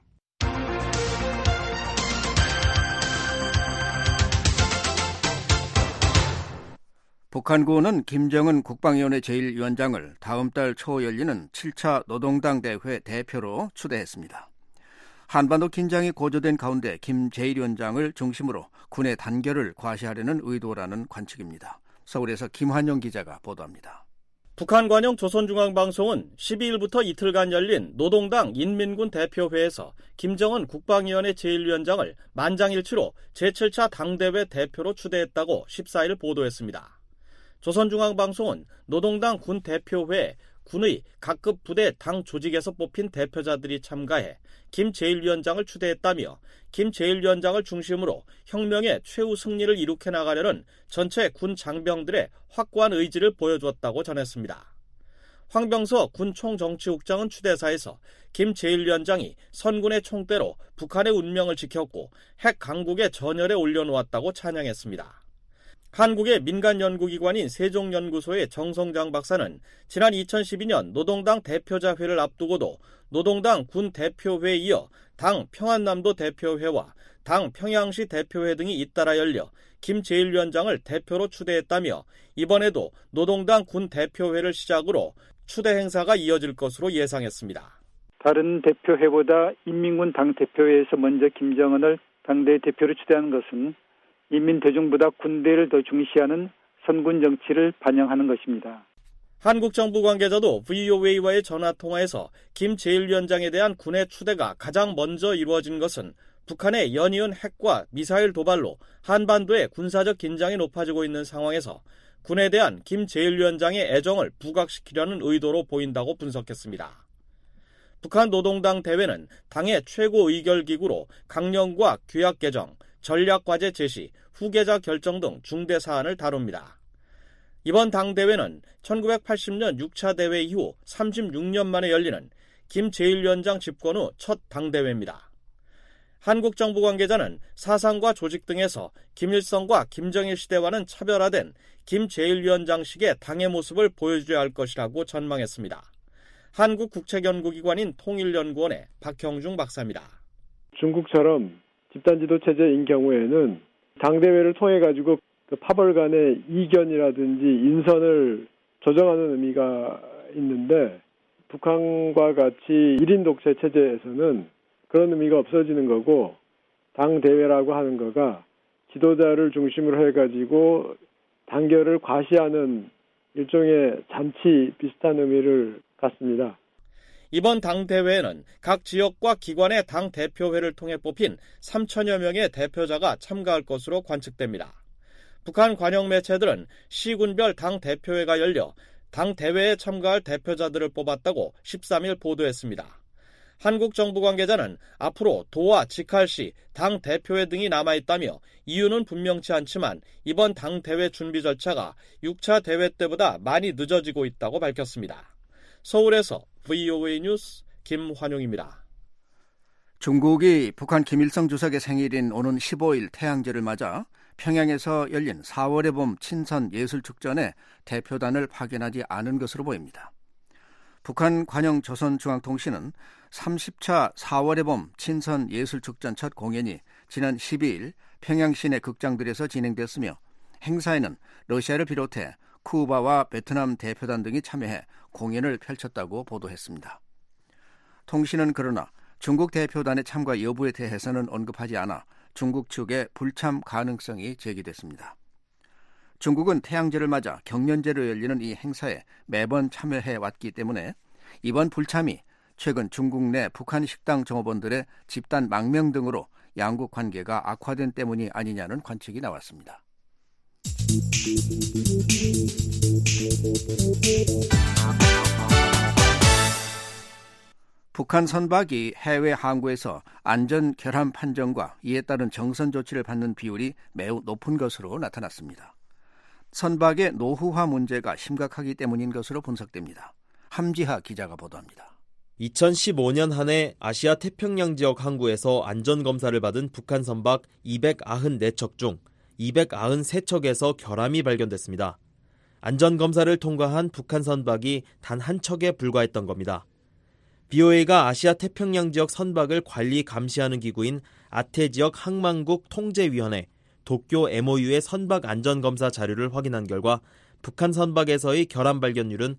북한군은 김정은 국방위원회 제1위원장을 다음 달 초 열리는 7차 노동당 대회 대표로 추대했습니다. 한반도 긴장이 고조된 가운데 김 제1위원장을 중심으로 군의 단결을 과시하려는 의도라는 관측입니다. 서울에서 김환영 기자가 보도합니다. 북한 관영 조선중앙방송은 12일부터 이틀간 열린 노동당 인민군 대표회에서 김정은 국방위원회 제1위원장을 만장일치로 제7차 당대회 대표로 추대했다고 14일 보도했습니다. 조선중앙방송은 노동당 군 대표회에 군의 각급 부대 당 조직에서 뽑힌 대표자들이 참가해 김 제1위원장을 추대했다며 김 제1위원장을 중심으로 혁명의 최후 승리를 이룩해 나가려는 전체 군 장병들의 확고한 의지를 보여주었다고 전했습니다. 황병서 군 총정치국장은 추대사에서 김 제1위원장이 선군의 총대로 북한의 운명을 지켰고 핵 강국의 전열에 올려놓았다고 찬양했습니다. 한국의 민간 연구기관인 세종연구소의 정성장 박사는 지난 2012년 노동당 대표자회를 앞두고도 노동당 군 대표회에 이어 당 평안남도 대표회와 당 평양시 대표회 등이 잇따라 열려 김 제1위원장을 대표로 추대했다며 이번에도 노동당 군 대표회를 시작으로 추대 행사가 이어질 것으로 예상했습니다. 다른 대표회보다 인민군 당대표회에서 먼저 김정은을 당대 대표로 추대하는 것은 인민대중보다 군대를 더 중시하는 선군 정치를 반영하는 것입니다. 한국 정부 관계자도 VOA와의 전화통화에서 김 제1위원장에 대한 군의 추대가 가장 먼저 이루어진 것은 북한의 연이은 핵과 미사일 도발로 한반도의 군사적 긴장이 높아지고 있는 상황에서 군에 대한 김 제1위원장의 애정을 부각시키려는 의도로 보인다고 분석했습니다. 북한 노동당 대회는 당의 최고 의결기구로 강령과 규약 개정, 전략과제 제시, 후계자 결정 등 중대 사안을 다룹니다. 이번 당대회는 1980년 6차 대회 이후 36년 만에 열리는 김 제1위원장 집권 후 첫 당대회입니다. 한국 정부 관계자는 사상과 조직 등에서 김일성과 김정일 시대와는 차별화된 김 제1위원장식의 당의 모습을 보여줘야 할 것이라고 전망했습니다. 한국 국책연구기관인 통일연구원의 박형중 박사입니다. 중국처럼 집단지도체제인 경우에는 당대회를 통해 가지고 그 파벌 간의 이견이라든지 인선을 조정하는 의미가 있는데 북한과 같이 1인 독재 체제에서는 그런 의미가 없어지는 거고 당대회라고 하는 거가 지도자를 중심으로 해가지고 단결을 과시하는 일종의 잔치 비슷한 의미를 갖습니다. 이번 당대회에는 각 지역과 기관의 당대표회를 통해 뽑힌 3천여 명의 대표자가 참가할 것으로 관측됩니다. 북한 관영 매체들은 시군별 당대표회가 열려 당대회에 참가할 대표자들을 뽑았다고 13일 보도했습니다. 한국 정부 관계자는 앞으로 도와 직할시, 당대표회 등이 남아있다며 이유는 분명치 않지만 이번 당대회 준비 절차가 6차 대회 때보다 많이 늦어지고 있다고 밝혔습니다. 서울에서 VOA 뉴스 김환용입니다. 중국이 북한 김일성 주석의 생일인 오는 15일 태양제를 맞아 평양에서 열린 4월의 봄 친선 예술축전에 대표단을 파견하지 않은 것으로 보입니다. 북한 관영 조선중앙통신은 30차 4월의 봄 친선 예술축전 첫 공연이 지난 12일 평양 시내 극장들에서 진행됐으며 행사에는 러시아를 비롯해 쿠바와 베트남 대표단 등이 참여해 공연을 펼쳤다고 보도했습니다. 통신은 그러나 중국 대표단의 참가 여부에 대해서는 언급하지 않아 중국 측의 불참 가능성이 제기됐습니다. 중국은 태양제를 맞아 경년제로 열리는 이 행사에 매번 참여해 왔기 때문에 이번 불참이 최근 중국 내 북한 식당 종업원들의 집단 망명 등으로 양국 관계가 악화된 때문이 아니냐는 관측이 나왔습니다. 북한 선박이 해외 항구에서 안전 결함 판정과 이에 따른 정선 조치를 받는 비율이 매우 높은 것으로 나타났습니다. 선박의 노후화 문제가 심각하기 때문인 것으로 분석됩니다. 함지하 기자가 보도합니다. 2015년 한 해 아시아 태평양 지역 항구에서 안전검사를 받은 북한 선박 294척 중 293척에서 결함이 발견됐습니다. 안전검사를 통과한 북한 선박이 단 한 척에 불과했던 겁니다. BOA가 아시아 태평양 지역 선박을 관리 감시하는 기구인 아태지역 항만국 통제위원회 도쿄 MOU의 선박 안전검사 자료를 확인한 결과 북한 선박에서의 결함 발견률은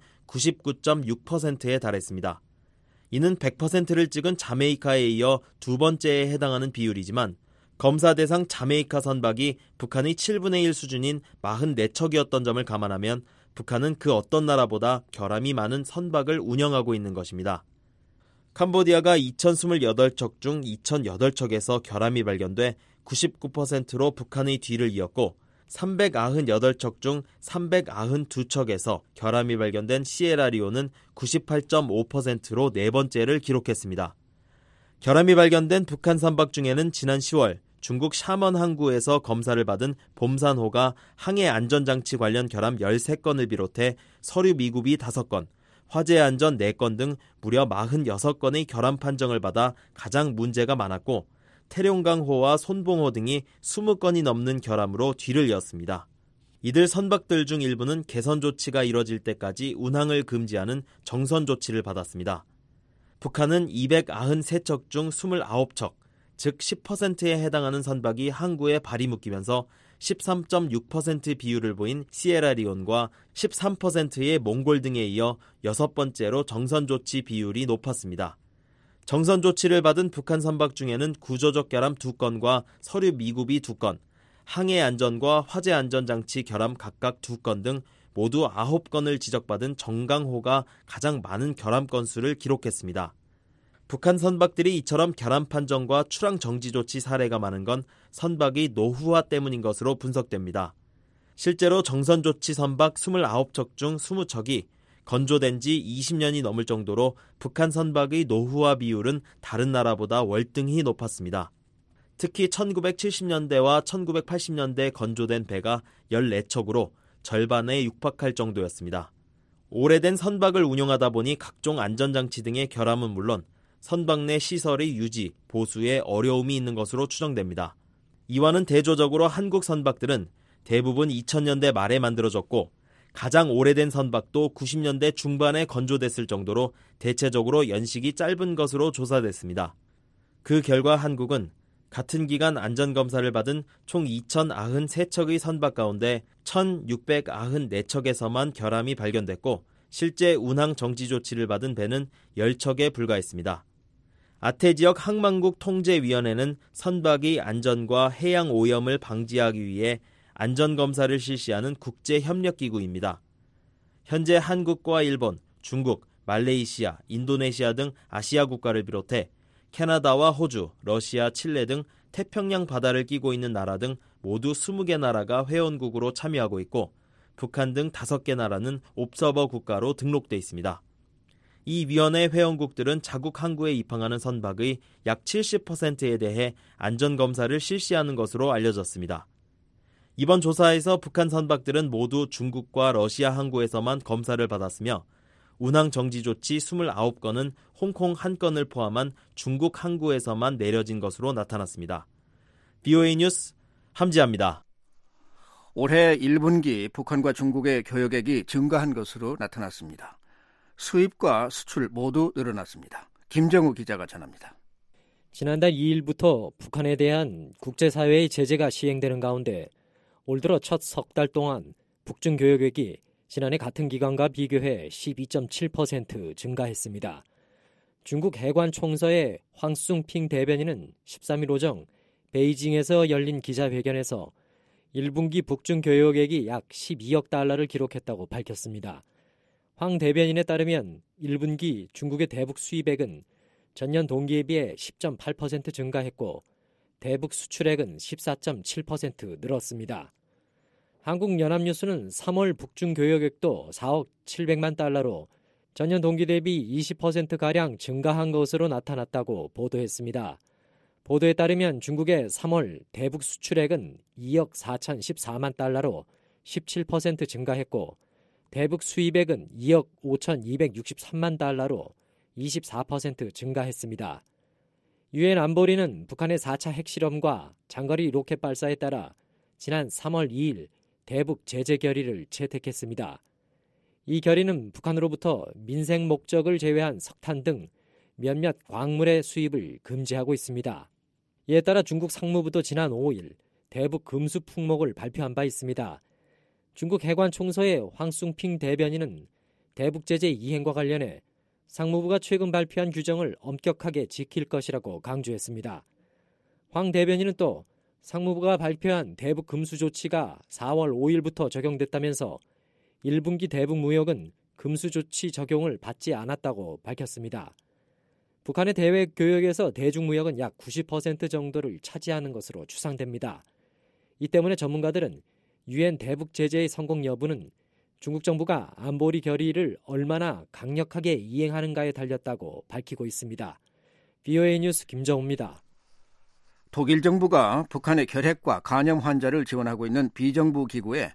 99.6%에 달했습니다. 이는 100%를 찍은 자메이카에 이어 두 번째에 해당하는 비율이지만 검사 대상 자메이카 선박이 북한의 7분의 1 수준인 44척이었던 점을 감안하면 북한은 그 어떤 나라보다 결함이 많은 선박을 운영하고 있는 것입니다. 캄보디아가 2028척 중 2008척에서 결함이 발견돼 99%로 북한의 뒤를 이었고 398척 중 392척에서 결함이 발견된 시에라리온은 98.5%로 네 번째를 기록했습니다. 결함이 발견된 북한 선박 중에는 지난 10월 중국 샤먼 항구에서 검사를 받은 봄산호가 항해 안전장치 관련 결함 13건을 비롯해 서류 미굽이 5건, 화재 안전 4건 등 무려 46건의 결함 판정을 받아 가장 문제가 많았고 태룡강호와 손봉호 등이 20건이 넘는 결함으로 뒤를 이었습니다. 이들 선박들 중 일부는 개선 조치가 이뤄질 때까지 운항을 금지하는 정선 조치를 받았습니다. 북한은 293척 중 29척, 즉 10%에 해당하는 선박이 항구에 발이 묶이면서 13.6% 비율을 보인 시에라리온과 13%의 몽골 등에 이어 6번째로 정선 조치 비율이 높았습니다. 정선 조치를 받은 북한 선박 중에는 구조적 결함 2건과 서류 미굽이 2건, 항해 안전과 화재 안전장치 결함 각각 2건 등 모두 9건을 지적받은 정강호가 가장 많은 결함 건수를 기록했습니다. 북한 선박들이 이처럼 결함 판정과 출항 정지 조치 사례가 많은 건 선박이 노후화 때문인 것으로 분석됩니다. 실제로 정선 조치 선박 29척 중 20척이 건조된 지 20년이 넘을 정도로 북한 선박의 노후화 비율은 다른 나라보다 월등히 높았습니다. 특히 1970년대와 1980년대 건조된 배가 14척으로 절반에 육박할 정도였습니다. 오래된 선박을 운용하다 보니 각종 안전장치 등의 결함은 물론 선박 내 시설의 유지, 보수에 어려움이 있는 것으로 추정됩니다. 이와는 대조적으로 한국 선박들은 대부분 2000년대 말에 만들어졌고 가장 오래된 선박도 90년대 중반에 건조됐을 정도로 대체적으로 연식이 짧은 것으로 조사됐습니다. 그 결과 한국은 같은 기간 안전검사를 받은 총 2,093척의 선박 가운데 1,694척에서만 결함이 발견됐고 실제 운항 정지 조치를 받은 배는 10척에 불과했습니다. 아태지역 항만국 통제위원회는 선박의 안전과 해양 오염을 방지하기 위해 안전검사를 실시하는 국제협력기구입니다. 현재 한국과 일본, 중국, 말레이시아, 인도네시아 등 아시아 국가를 비롯해 캐나다와 호주, 러시아, 칠레 등 태평양 바다를 끼고 있는 나라 등 모두 20개 나라가 회원국으로 참여하고 있고 북한 등 5개 나라는 옵서버 국가로 등록돼 있습니다. 이 위원회 회원국들은 자국 항구에 입항하는 선박의 약 70%에 대해 안전검사를 실시하는 것으로 알려졌습니다. 이번 조사에서 북한 선박들은 모두 중국과 러시아 항구에서만 검사를 받았으며 운항 정지 조치 29건은 홍콩 1건을 포함한 중국 항구에서만 내려진 것으로 나타났습니다. BOA 뉴스 함지아입니다. 올해 1분기 북한과 중국의 교역액이 증가한 것으로 나타났습니다. 수입과 수출 모두 늘어났습니다. 김정우 기자가 전합니다. 지난달 2일부터 북한에 대한 국제사회의 제재가 시행되는 가운데 올 들어 첫 석 달 동안 북중 교역액이 지난해 같은 기간과 비교해 12.7% 증가했습니다. 중국 해관총서의 황숭핑 대변인은 13일 오정 베이징에서 열린 기자회견에서 1분기 북중 교역액이 약 12억 달러를 기록했다고 밝혔습니다. 황 대변인에 따르면 1분기 중국의 대북 수입액은 전년 동기에 비해 10.8% 증가했고 대북 수출액은 14.7% 늘었습니다. 한국연합뉴스는 3월 북중 교역액도 4억 700만 달러로 전년 동기 대비 20%가량 증가한 것으로 나타났다고 보도했습니다. 보도에 따르면 중국의 3월 대북 수출액은 2억 4,014만 달러로 17% 증가했고 대북 수입액은 2억 5,263만 달러로 24% 증가했습니다. 유엔 안보리는 북한의 4차 핵실험과 장거리 로켓 발사에 따라 지난 3월 2일 대북 제재 결의를 채택했습니다. 이 결의는 북한으로부터 민생 목적을 제외한 석탄 등 몇몇 광물의 수입을 금지하고 있습니다. 이에 따라 중국 상무부도 지난 5일 대북 금수 품목을 발표한 바 있습니다. 중국 해관총서의 황숭핑 대변인은 대북 제재 이행과 관련해 상무부가 최근 발표한 규정을 엄격하게 지킬 것이라고 강조했습니다. 황 대변인은 또 상무부가 발표한 대북 금수 조치가 4월 5일부터 적용됐다면서 1분기 대북 무역은 금수 조치 적용을 받지 않았다고 밝혔습니다. 북한의 대외 교역에서 대중 무역은 약 90% 정도를 차지하는 것으로 추상됩니다. 이 때문에 전문가들은 유엔 대북 제재의 성공 여부는 중국 정부가 안보리 결의를 얼마나 강력하게 이행하는가에 달렸다고 밝히고 있습니다. BOA 뉴스 김정우입니다. 독일 정부가 북한의 결핵과 간염 환자를 지원하고 있는 비정부 기구에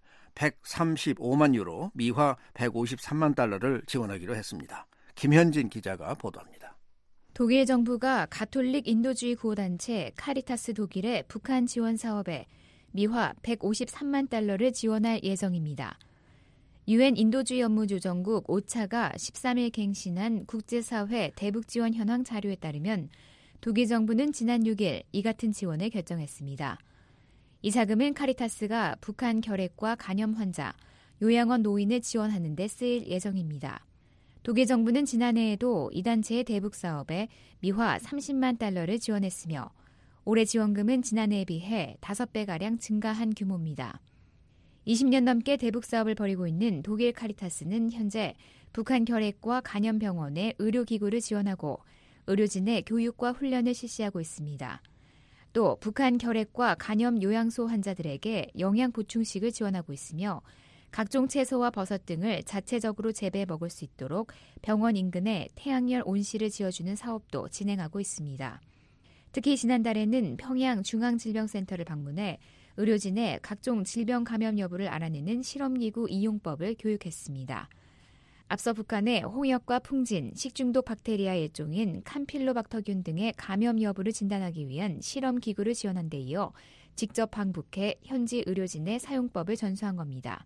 135만 유로, 미화 153만 달러를 지원하기로 했습니다. 김현진 기자가 보도합니다. 독일 정부가 가톨릭 인도주의 구호단체 카리타스 독일의 북한 지원 사업에 미화 153만 달러를 지원할 예정입니다. 유엔 인도주의 업무조정국 오차가 13일 갱신한 국제사회 대북지원 현황 자료에 따르면 독일 정부는 지난 6일 이 같은 지원을 결정했습니다. 이 자금은 카리타스가 북한 결핵과 간염 환자, 요양원 노인을 지원하는 데 쓰일 예정입니다. 독일 정부는 지난해에도 이 단체의 대북 사업에 미화 30만 달러를 지원했으며 올해 지원금은 지난해에 비해 5배가량 증가한 규모입니다. 20년 넘게 대북 사업을 벌이고 있는 독일 카리타스는 현재 북한 결핵과 간염병원의 의료기구를 지원하고 의료진의 교육과 훈련을 실시하고 있습니다. 또 북한 결핵과 간염 요양소 환자들에게 영양 보충식을 지원하고 있으며 각종 채소와 버섯 등을 자체적으로 재배해 먹을 수 있도록 병원 인근에 태양열 온실을 지어주는 사업도 진행하고 있습니다. 특히 지난달에는 평양 중앙질병센터를 방문해 의료진의 각종 질병 감염 여부를 알아내는 실험기구 이용법을 교육했습니다. 앞서 북한의 홍역과 풍진, 식중독 박테리아 일종인 캄필로박터균 등의 감염 여부를 진단하기 위한 실험기구를 지원한 데 이어 직접 방북해 현지 의료진의 사용법을 전수한 겁니다.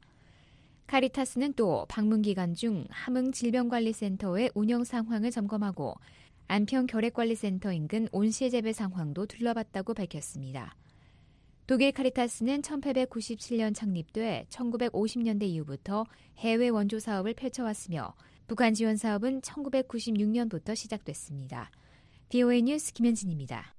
카리타스는 또 방문 기간 중 함흥질병관리센터의 운영 상황을 점검하고 안평결핵관리센터 인근 온실재배 상황도 둘러봤다고 밝혔습니다. 독일 카리타스는 1897년 창립돼 1950년대 이후부터 해외 원조 사업을 펼쳐왔으며 북한 지원 사업은 1996년부터 시작됐습니다. VOA 뉴스 김현진입니다.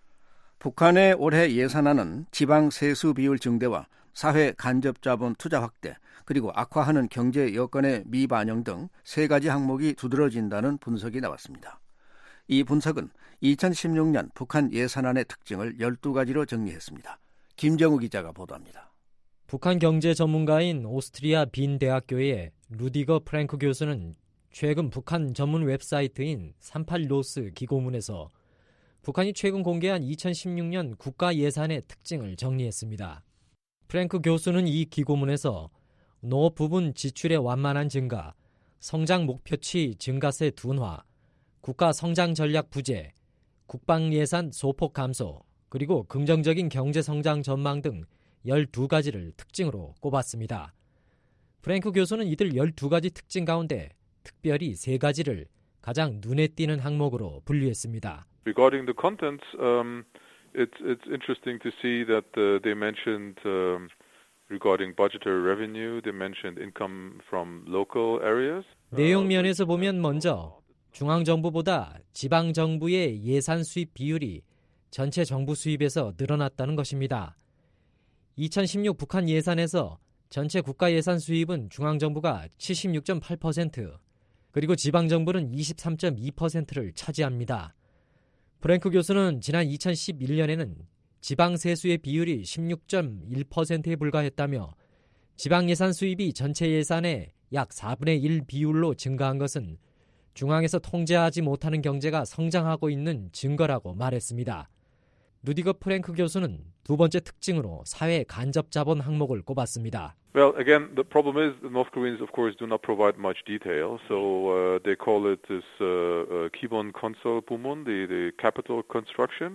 북한의 올해 예산안은 지방 세수 비율 증대와 사회 간접 자본 투자 확대, 그리고 악화하는 경제 여건의 미반영 등 세 가지 항목이 두드러진다는 분석이 나왔습니다. 이 분석은 2016년 북한 예산안의 특징을 12가지로 정리했습니다. 김정우 기자가 보도합니다. 북한 경제 전문가인 오스트리아 빈 대학교의 루디거 프랭크 교수는 최근 북한 전문 웹사이트인 38노스 기고문에서 북한이 최근 공개한 2016년 국가 예산의 특징을 정리했습니다. 프랭크 교수는 이 기고문에서 농업 부분 지출의 완만한 증가, 성장 목표치 증가세 둔화, 국가 성장 전략 부재, 국방 예산 소폭 감소, 그리고 긍정적인 경제 성장 전망 등 12가지를 특징으로 꼽았습니다. 프랭크 교수는 이들 12가지 특징 가운데 특별히 3가지를 가장 눈에 띄는 항목으로 분류했습니다. Regarding the contents, it's interesting to see that they mentioned regarding budgetary revenue, they mentioned income from local areas. 내용 면에서 보면 먼저 중앙정부보다 지방정부의 예산 수입 비율이 전체 정부 수입에서 늘어났다는 것입니다. 2016 북한 예산에서 전체 국가 예산 수입은 중앙정부가 76.8%, 그리고 지방정부는 23.2%를 차지합니다. 프랭크 교수는 지난 2011년에는 지방 세수의 비율이 16.1%에 불과했다며 지방 예산 수입이 전체 예산의 약 4분의 1 비율로 증가한 것은 중앙에서 통제하지 못하는 경제가 성장하고 있는 증거라고 말했습니다. 루디거 프랭크 교수는 두 번째 특징으로 사회 간접 자본 항목을 꼽았습니다. Well, again, the problem is the North Koreans, of course, do not provide much detail. So they call it this 기본 건설 부문, the capital construction.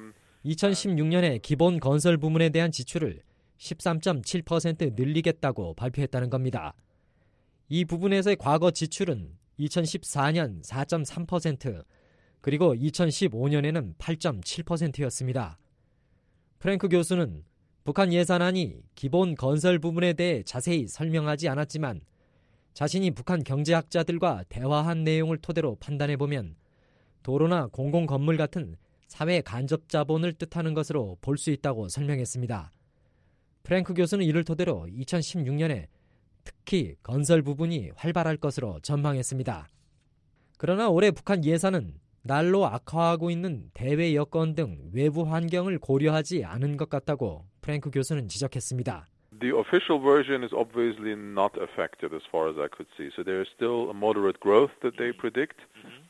2016년에 기본 건설 부문에 대한 지출을 13.7% 늘리겠다고 발표했다는 겁니다. 이 부분에서의 과거 지출은 2014년 4.3%, 그리고 2015년에는 8.7%였습니다. 프랭크 교수는 북한 예산안이 기본 건설 부분에 대해 자세히 설명하지 않았지만 자신이 북한 경제학자들과 대화한 내용을 토대로 판단해보면 도로나 공공건물 같은 사회 간접 자본을 뜻하는 것으로 볼 수 있다고 설명했습니다. 프랭크 교수는 이를 토대로 2016년에 특히 건설 부분이 활발할 것으로 전망했습니다. 그러나 올해 북한 예산은 날로 악화하고 있는 대외 여건 등 외부 환경을 고려하지 않은 것 같다고 프랭크 교수는 지적했습니다. The official version is obviously not affected as far as I could see. So there is still a moderate growth that they predict.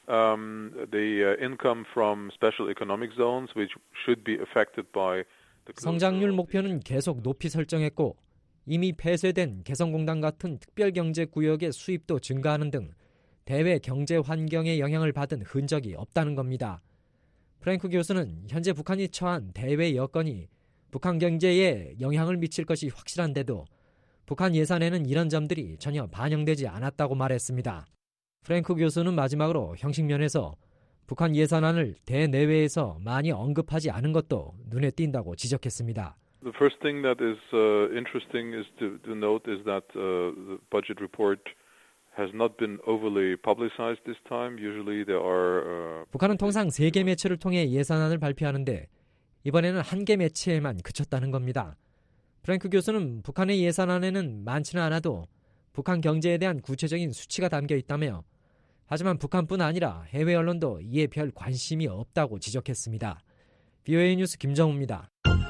The income from special economic zones, which should be affected by the 성장률 목표는 계속 높이 설정했고 이미 폐쇄된 개성공단 같은 특별경제구역의 수입도 증가하는 등 대외 경제 환경의 영향을 받은 흔적이 없다는 겁니다. 프랭크 교수는 현재 북한이 처한 대외 여건이 북한 경제에 영향을 미칠 것이 확실한데도 북한 예산에는 이런 점들이 전혀 반영되지 않았다고 말했습니다. 프랭크 교수는 마지막으로 형식 면에서 북한 예산안을 대내외에서 많이 언급하지 않은 것도 눈에 띈다고 지적했습니다. The first thing that is interesting is to note is that the budget report has not been overly publicized this time. Usually there are 북한은 통상 3개 매체를 통해 예산안을 발표하는데 이번에는 1개 매체에만 그쳤다는 겁니다. 프랭크 교수는 북한의 예산안에는 많지는 않아도 북한 경제에 대한 구체적인 수치가 담겨 있다며 하지만 북한뿐 아니라 해외 언론도 이에 별 관심이 없다고 지적했습니다. VOA 뉴스 김정우입니다.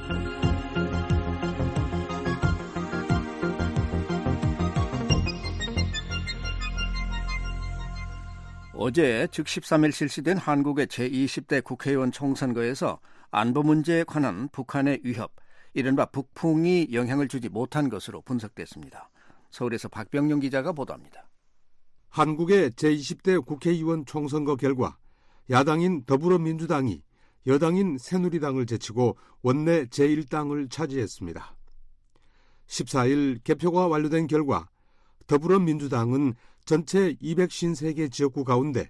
어제 즉 13일 실시된 한국의 제20대 국회의원 총선거에서 안보 문제에 관한 북한의 위협, 이른바 북풍이 영향을 주지 못한 것으로 분석됐습니다. 서울에서 박병용 기자가 보도합니다. 한국의 제20대 국회의원 총선거 결과 야당인 더불어민주당이 여당인 새누리당을 제치고 원내 제1당을 차지했습니다. 14일 개표가 완료된 결과 더불어민주당은 전체 253개 지역구 가운데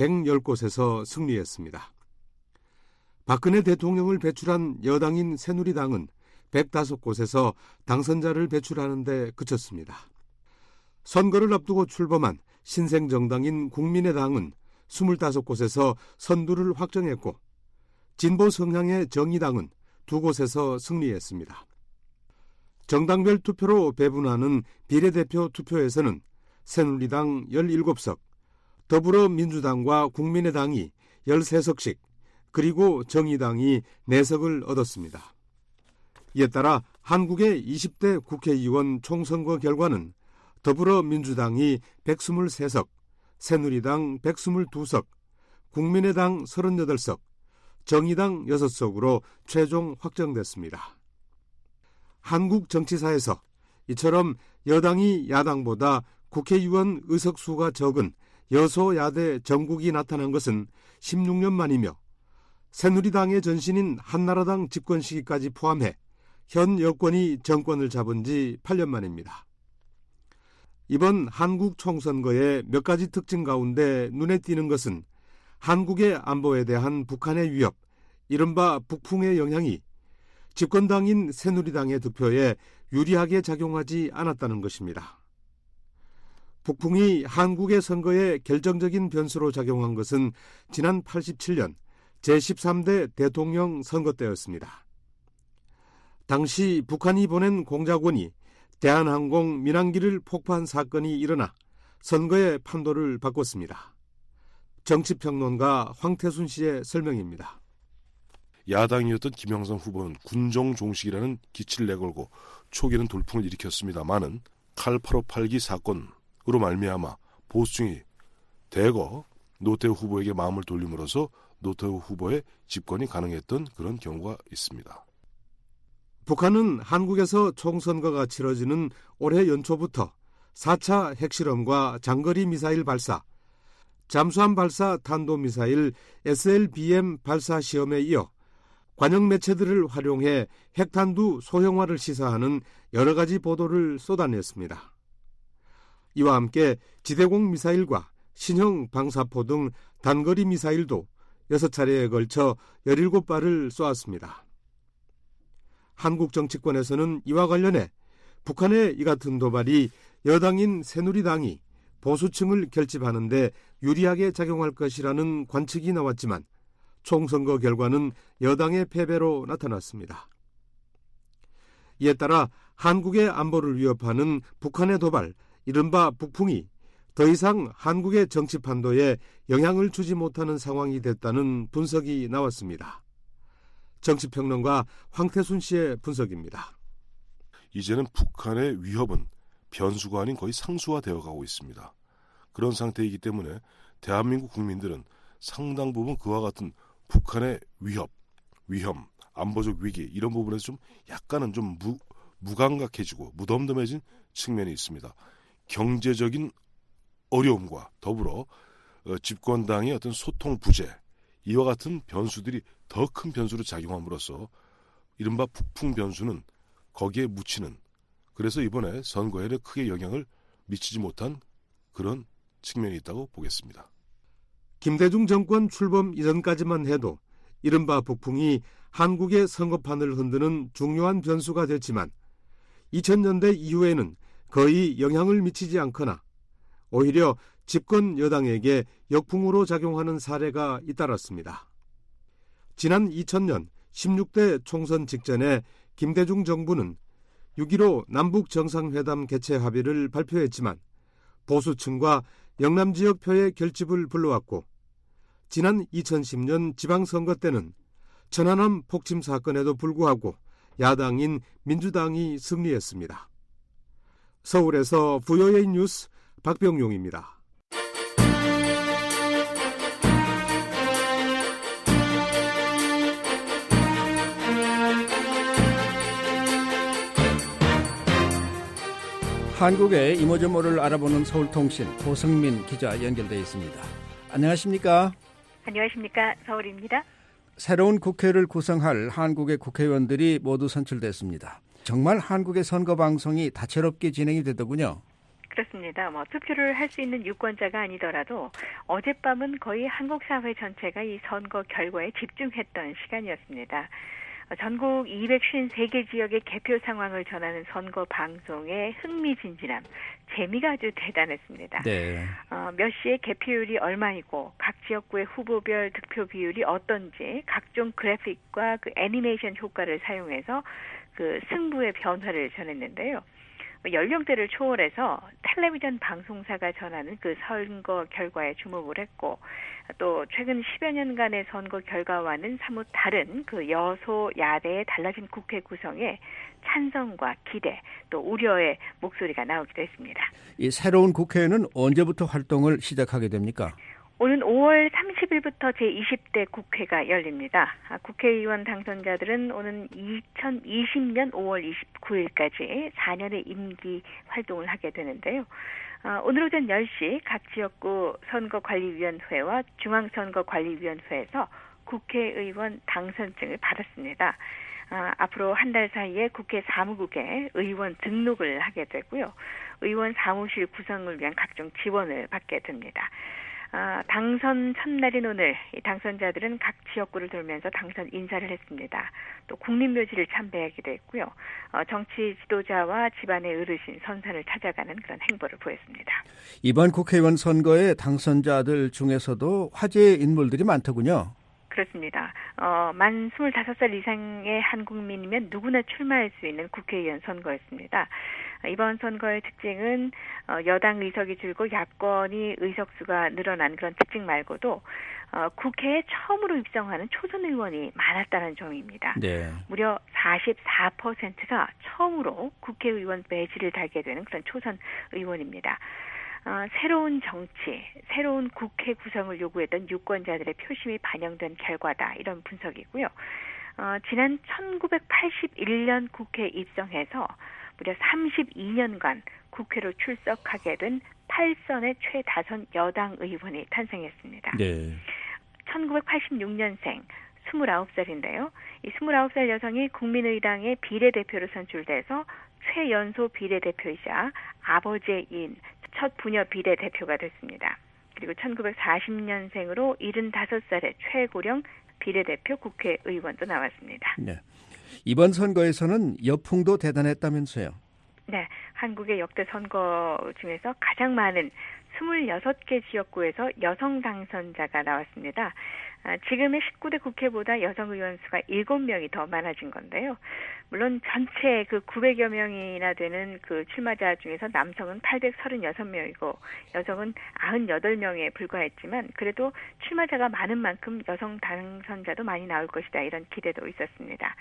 110곳에서 승리했습니다. 박근혜 대통령을 배출한 여당인 새누리당은 105곳에서 당선자를 배출하는 데 그쳤습니다. 선거를 앞두고 출범한 신생정당인 국민의당은 25곳에서 선두를 확정했고 진보 성향의 정의당은 2곳에서 승리했습니다. 정당별 투표로 배분하는 비례대표 투표에서는 새누리당 17석, 더불어민주당과 국민의당이 13석씩, 그리고 정의당이 4석을 얻었습니다. 이에 따라 한국의 20대 국회의원 총선거 결과는 더불어민주당이 123석, 새누리당 122석, 국민의당 38석, 정의당 6석으로 최종 확정됐습니다. 한국 정치사에서 이처럼 여당이 야당보다 국회의원 의석수가 적은 여소야대 정국이 나타난 것은 16년 만이며 새누리당의 전신인 한나라당 집권 시기까지 포함해 현 여권이 정권을 잡은 지 8년 만입니다. 이번 한국 총선거의 몇 가지 특징 가운데 눈에 띄는 것은 한국의 안보에 대한 북한의 위협, 이른바 북풍의 영향이 집권당인 새누리당의 득표에 유리하게 작용하지 않았다는 것입니다. 북풍이 한국의 선거에 결정적인 변수로 작용한 것은 지난 87년 제13대 대통령 선거 때였습니다. 당시 북한이 보낸 공작원이 대한항공 민항기를 폭파한 사건이 일어나 선거의 판도를 바꿨습니다. 정치평론가 황태순 씨의 설명입니다. 야당이었던 김영삼 후보는 군정 종식이라는 기치를 내걸고 초기에는 돌풍을 일으켰습니다마는 칼 858기 사건으로 말미암아 보수층이 대거 노태우 후보에게 마음을 돌림으로써 노태우 후보의 집권이 가능했던 그런 경우가 있습니다. 북한은 한국에서 총선거가 치러지는 올해 연초부터 4차 핵실험과 장거리 미사일 발사, 잠수함 발사 탄도미사일 SLBM 발사 시험에 이어 관영 매체들을 활용해 핵탄두 소형화를 시사하는 여러 가지 보도를 쏟아냈습니다. 이와 함께 지대공 미사일과 신형 방사포 등 단거리 미사일도 6차례에 걸쳐 17발을 쏘았습니다. 한국 정치권에서는 이와 관련해 북한의 이 같은 도발이 여당인 새누리당이 보수층을 결집하는 데 유리하게 작용할 것이라는 관측이 나왔지만 총선거 결과는 여당의 패배로 나타났습니다. 이에 따라 한국의 안보를 위협하는 북한의 도발, 이른바 북풍이 더 이상 한국의 정치 판도에 영향을 주지 못하는 상황이 됐다는 분석이 나왔습니다. 정치평론가 황태순 씨의 분석입니다. 이제는 북한의 위협은 변수가 아닌 거의 상수화되어 가고 있습니다. 그런 상태이기 때문에 대한민국 국민들은 상당 부분 그와 같은 북한의 위험, 안보적 위기 이런 부분에서 좀 약간은 좀 무감각해지고 무덤덤해진 측면이 있습니다. 경제적인 어려움과 더불어 집권당의 어떤 소통 부재 이와 같은 변수들이 더 큰 변수로 작용함으로써 이른바 북풍 변수는 거기에 묻히는, 그래서 이번에 선거에는 크게 영향을 미치지 못한 그런 측면이 있다고 보겠습니다. 김대중 정권 출범 이전까지만 해도 이른바 북풍이 한국의 선거판을 흔드는 중요한 변수가 됐지만 2000년대 이후에는 거의 영향을 미치지 않거나 오히려 집권 여당에게 역풍으로 작용하는 사례가 잇따랐습니다. 지난 2000년 16대 총선 직전에 김대중 정부는 6.15 남북정상회담 개최 합의를 발표했지만 보수층과 영남지역 표의 결집을 불러왔고 지난 2010년 지방선거 때는 천안함 폭침 사건에도 불구하고 야당인 민주당이 승리했습니다. 서울에서 VOA 뉴스 박병용입니다. 한국의 이모저모를 알아보는 서울통신 고성민 기자 연결되어 있습니다. 안녕하십니까? 안녕하십니까? 서울입니다. 새로운 국회를 구성할 한국의 국회의원들이 모두 선출됐습니다. 정말 한국의 선거 방송이 다채롭게 진행이 되더군요. 그렇습니다. 투표를 할 수 있는 유권자가 아니더라도 어젯밤은 거의 한국 사회 전체가 이 선거 결과에 집중했던 시간이었습니다. 전국 253개 지역의 개표 상황을 전하는 선거 방송의 흥미진진함, 재미가 아주 대단했습니다. 네. 몇 시에 개표율이 얼마이고 각 지역구의 후보별 득표 비율이 어떤지 각종 그래픽과 그 애니메이션 효과를 사용해서 그 승부의 변화를 전했는데요. 연령대를 초월해서 텔레비전 방송사가 전하는 그 선거 결과에 주목을 했고 또 최근 10여 년간의 선거 결과와는 사뭇 다른 그 여소야대의 달라진 국회 구성에 찬성과 기대 또 우려의 목소리가 나오기도 했습니다. 이 새로운 국회는 언제부터 활동을 시작하게 됩니까? 오는 5월 30일부터 제20대 국회가 열립니다. 국회의원 당선자들은 오는 2020년 5월 29일까지 4년의 임기 활동을 하게 되는데요. 오늘 오전 10시 각 지역구 선거관리위원회와 중앙선거관리위원회에서 국회의원 당선증을 받았습니다. 앞으로 한 달 사이에 국회 사무국에 의원 등록을 하게 되고요. 의원 사무실 구성을 위한 각종 지원을 받게 됩니다. 당선 첫날인 오늘 당선자들은 각 지역구를 돌면서 당선 인사를 했습니다. 또 국립묘지를 참배하기도 했고요. 정치 지도자와 집안의 어르신, 선산을 찾아가는 그런 행보를 보였습니다. 이번 국회의원 선거의 당선자들 중에서도 화제의 인물들이 많더군요. 그렇습니다. 만 25살 이상의 한국민이면 누구나 출마할 수 있는 국회의원 선거였습니다. 이번 선거의 특징은 여당 의석이 줄고 야권이 의석수가 늘어난 그런 특징 말고도 국회에 처음으로 입성하는 초선 의원이 많았다는 점입니다. 네. 무려 44%가 처음으로 국회의원 배지를 달게 되는 그런 초선 의원입니다. 새로운 정치, 새로운 국회 구성을 요구했던 유권자들의 표심이 반영된 결과다 이런 분석이고요. 지난 1981년 국회에 입성해서 무려 32년간 국회로 출석하게 된 8선의 최다선 여당 의원이 탄생했습니다. 네. 1986년생 29살인데요. 이 29살 여성이 국민의당의 비례대표로 선출돼서 최연소 비례대표이자 아버지인 첫 부녀 비례대표가 됐습니다. 그리고 1940년생으로 75살의 최고령 비례대표 국회의원도 나왔습니다. 네. 이번 선거에서는 여풍도 대단했다면서요? 네. 한국의 역대 선거 중에서 가장 많은 26개 지역구에서 여성 당선자가 나왔습니다. 지금의 19대 국회보다 여성 의원 수가 7명이 더 많아진 건데요. 물론 전체 그 900여 명이나 되는 그 출마자 중에서 남성은 836명이고 여성은 98명에 불과했지만 그래도 출마자가 많은 만큼 여성 당선자도 많이 나올 것이다 이런 기대도 있었습니다.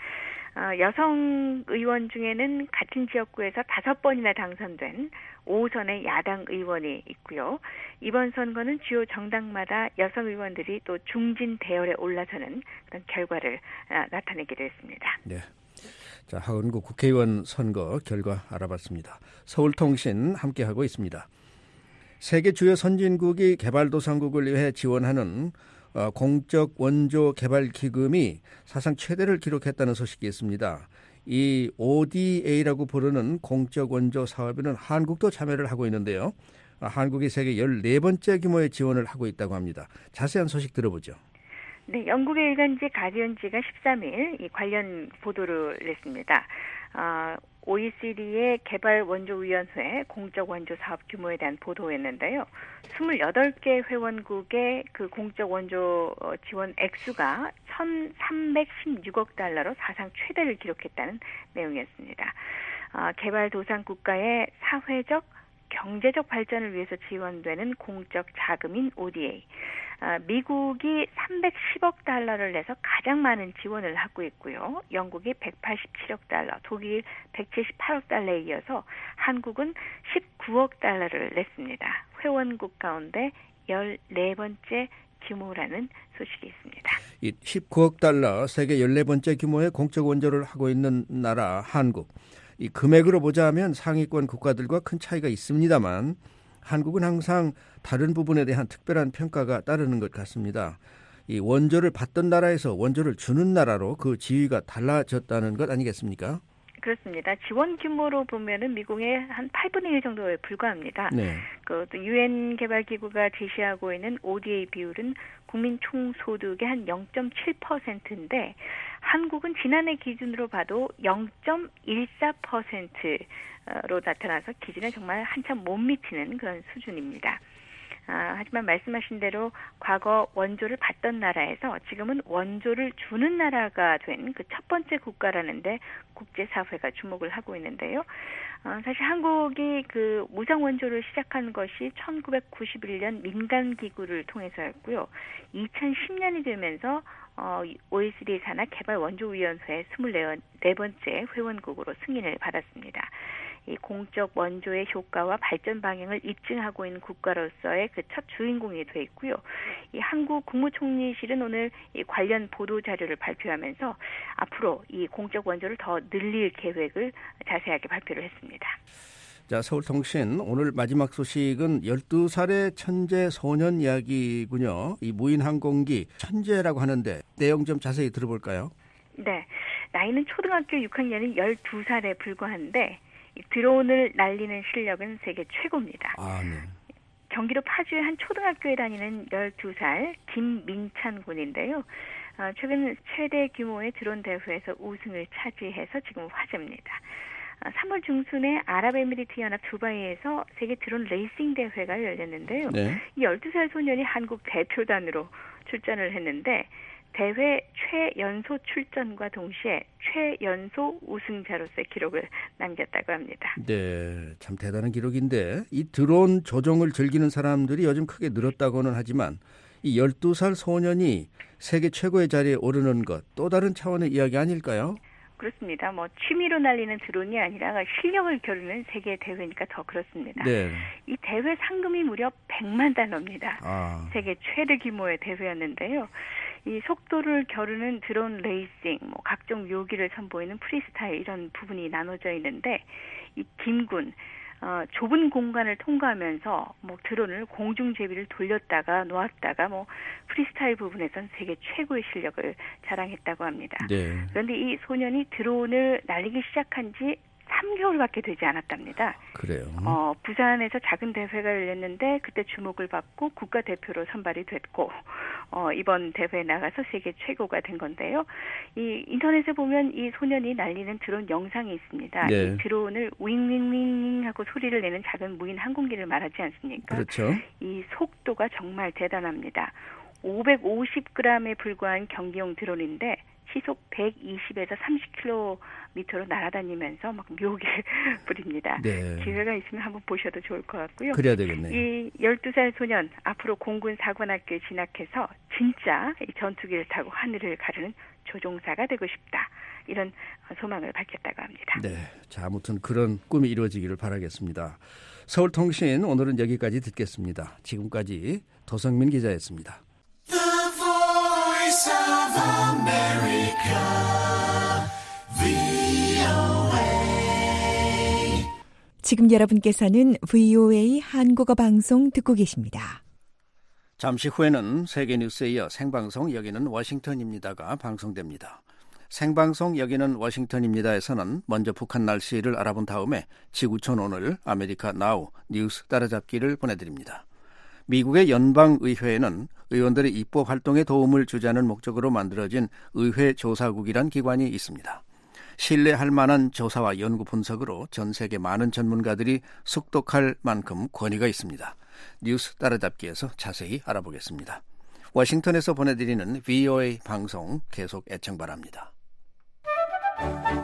여성 의원 중에는 같은 지역구에서 5번이나 당선된 5선의 야당 의원이 있고요. 이번 선거는 주요 정당마다 여성 의원들이 또 중진 대열에 올라서는 그런 결과를 나타내기도 했습니다. 네. 자, 한국 국회의원 선거 결과 알아봤습니다. 서울통신 함께하고 있습니다. 세계 주요 선진국이 개발도상국을 위해 지원하는 공적 원조 개발 기금이 사상 최대를 기록했다는 소식이 있습니다. 이 ODA라고 부르는 공적 원조 사업에는 한국도 참여를 하고 있는데요. 한국이 세계 14번째 규모의 지원을 하고 있다고 합니다. 자세한 소식 들어보죠. 네, 영국의 일간지 가디언지가 13일 이 관련 보도를 냈습니다. OECD의 개발원조위원회 공적 원조 사업 규모에 대한 보도였는데요. 28개 회원국의 그 공적 원조 지원 액수가 1,316억 달러로 사상 최대를 기록했다는 내용이었습니다. 개발도상 국가의 사회적 경제적 발전을 위해서 지원되는 공적 자금인 ODA. 미국이 310억 달러를 내서 가장 많은 지원을 하고 있고요. 영국이 187억 달러, 독일 178억 달러에 이어서 한국은 19억 달러를 냈습니다. 회원국 가운데 14번째 규모라는 소식이 있습니다. 이 19억 달러, 세계 14번째 규모의 공적 원조를 하고 있는 나라 한국. 이 금액으로 보자면 상위권 국가들과 큰 차이가 있습니다만 한국은 항상 다른 부분에 대한 특별한 평가가 따르는 것 같습니다. 이 원조를 받던 나라에서 원조를 주는 나라로 그 지위가 달라졌다는 것 아니겠습니까? 그렇습니다. 지원 규모로 보면은 미국의 한 8분의 1 정도에 불과합니다. 네. 그 유엔 개발기구가 제시하고 있는 ODA 비율은 국민 총소득의 한 0.7%인데 한국은 지난해 기준으로 봐도 0.14%로 나타나서 기준에 정말 한참 못 미치는 그런 수준입니다. 하지만 말씀하신 대로 과거 원조를 받던 나라에서 지금은 원조를 주는 나라가 된 그 첫 번째 국가라는데 국제사회가 주목을 하고 있는데요. 사실 한국이 그 무상 원조를 시작한 것이 1991년 민간기구를 통해서였고요. 2010년이 되면서 OECD 산하 개발원조위원회 24번째 회원국으로 승인을 받았습니다. 이 공적 원조의 효과와 발전 방향을 입증하고 있는 국가로서의 그 첫 주인공이 돼 있고요. 이 한국 국무총리실은 오늘 이 관련 보도 자료를 발표하면서 앞으로 이 공적 원조를 더 늘릴 계획을 자세하게 발표를 했습니다. 자, 서울통신 오늘 마지막 소식은 12살의 천재 소년 이야기군요. 이 무인항공기 천재라고 하는데 내용 좀 자세히 들어볼까요? 네, 나이는 초등학교 6학년인 12살에 불과한데 드론을 날리는 실력은 세계 최고입니다. 네. 경기도 파주의 한 초등학교에 다니는 12살 김민찬 군인데요. 최근 최대 규모의 드론 대회에서 우승을 차지해서 지금 화제입니다. 3월 중순에 아랍에미리트 연합 두바이에서 세계 드론 레이싱 대회가 열렸는데요. 네. 이 12살 소년이 한국 대표단으로 출전을 했는데 대회 최연소 출전과 동시에 최연소 우승자로서의 기록을 남겼다고 합니다. 네, 참 대단한 기록인데 이 드론 조종을 즐기는 사람들이 요즘 크게 늘었다고는 하지만 이 12살 소년이 세계 최고의 자리에 오르는 것 또 다른 차원의 이야기 아닐까요? 그렇습니다. 취미로 날리는 드론이 아니라 실력을 겨루는 세계 대회니까 더 그렇습니다. 네. 이 대회 상금이 무려 100만 달러입니다. 세계 최대 규모의 대회였는데요. 이 속도를 겨루는 드론 레이싱, 각종 묘기를 선보이는 프리스타일 이런 부분이 나눠져 있는데 이 김군 좁은 공간을 통과하면서 드론을 공중제비를 돌렸다가 놓았다가 프리스타일 부분에선 세계 최고의 실력을 자랑했다고 합니다. 네. 그런데 이 소년이 드론을 날리기 시작한 지 3개월밖에 되지 않았답니다. 그래요. 부산에서 작은 대회가 열렸는데 그때 주목을 받고 국가대표로 선발이 됐고 이번 대회에 나가서 세계 최고가 된 건데요. 이 인터넷에 보면 이 소년이 날리는 드론 영상이 있습니다. 네. 이 드론을 윙윙윙 하고 소리를 내는 작은 무인 항공기를 말하지 않습니까? 그렇죠. 이 속도가 정말 대단합니다. 550g에 불과한 경기용 드론인데 시속 120에서 30km로 날아다니면서 묘기를 부립니다. 네. 기회가 있으면 한번 보셔도 좋을 것 같고요. 그래야 되겠네요. 이 12살 소년 앞으로 공군 사관학교에 진학해서 진짜 이 전투기를 타고 하늘을 가르는 조종사가 되고 싶다. 이런 소망을 밝혔다고 합니다. 네, 자 아무튼 그런 꿈이 이루어지기를 바라겠습니다. 서울통신 오늘은 여기까지 듣겠습니다. 지금까지 도성민 기자였습니다. 지금 여러분께서는 VOA 한국어 방송 듣고 계십니다. 잠시 후에는 세계뉴스에 이어 생방송 여기는 워싱턴입니다가 방송됩니다. 생방송 여기는 워싱턴입니다에서는 먼저 북한 날씨를 알아본 다음에 지구촌 오늘 아메리카 나우 뉴스 따라잡기를 보내드립니다. 미국의 연방의회에는 의원들의 입법 활동에 도움을 주자는 목적으로 만들어진 의회조사국이란 기관이 있습니다. 신뢰할 만한 조사와 연구 분석으로 전 세계 많은 전문가들이 숙독할 만큼 권위가 있습니다. 뉴스 따라잡기에서 자세히 알아보겠습니다. 워싱턴에서 보내드리는 VOA 방송 계속 애청 바랍니다.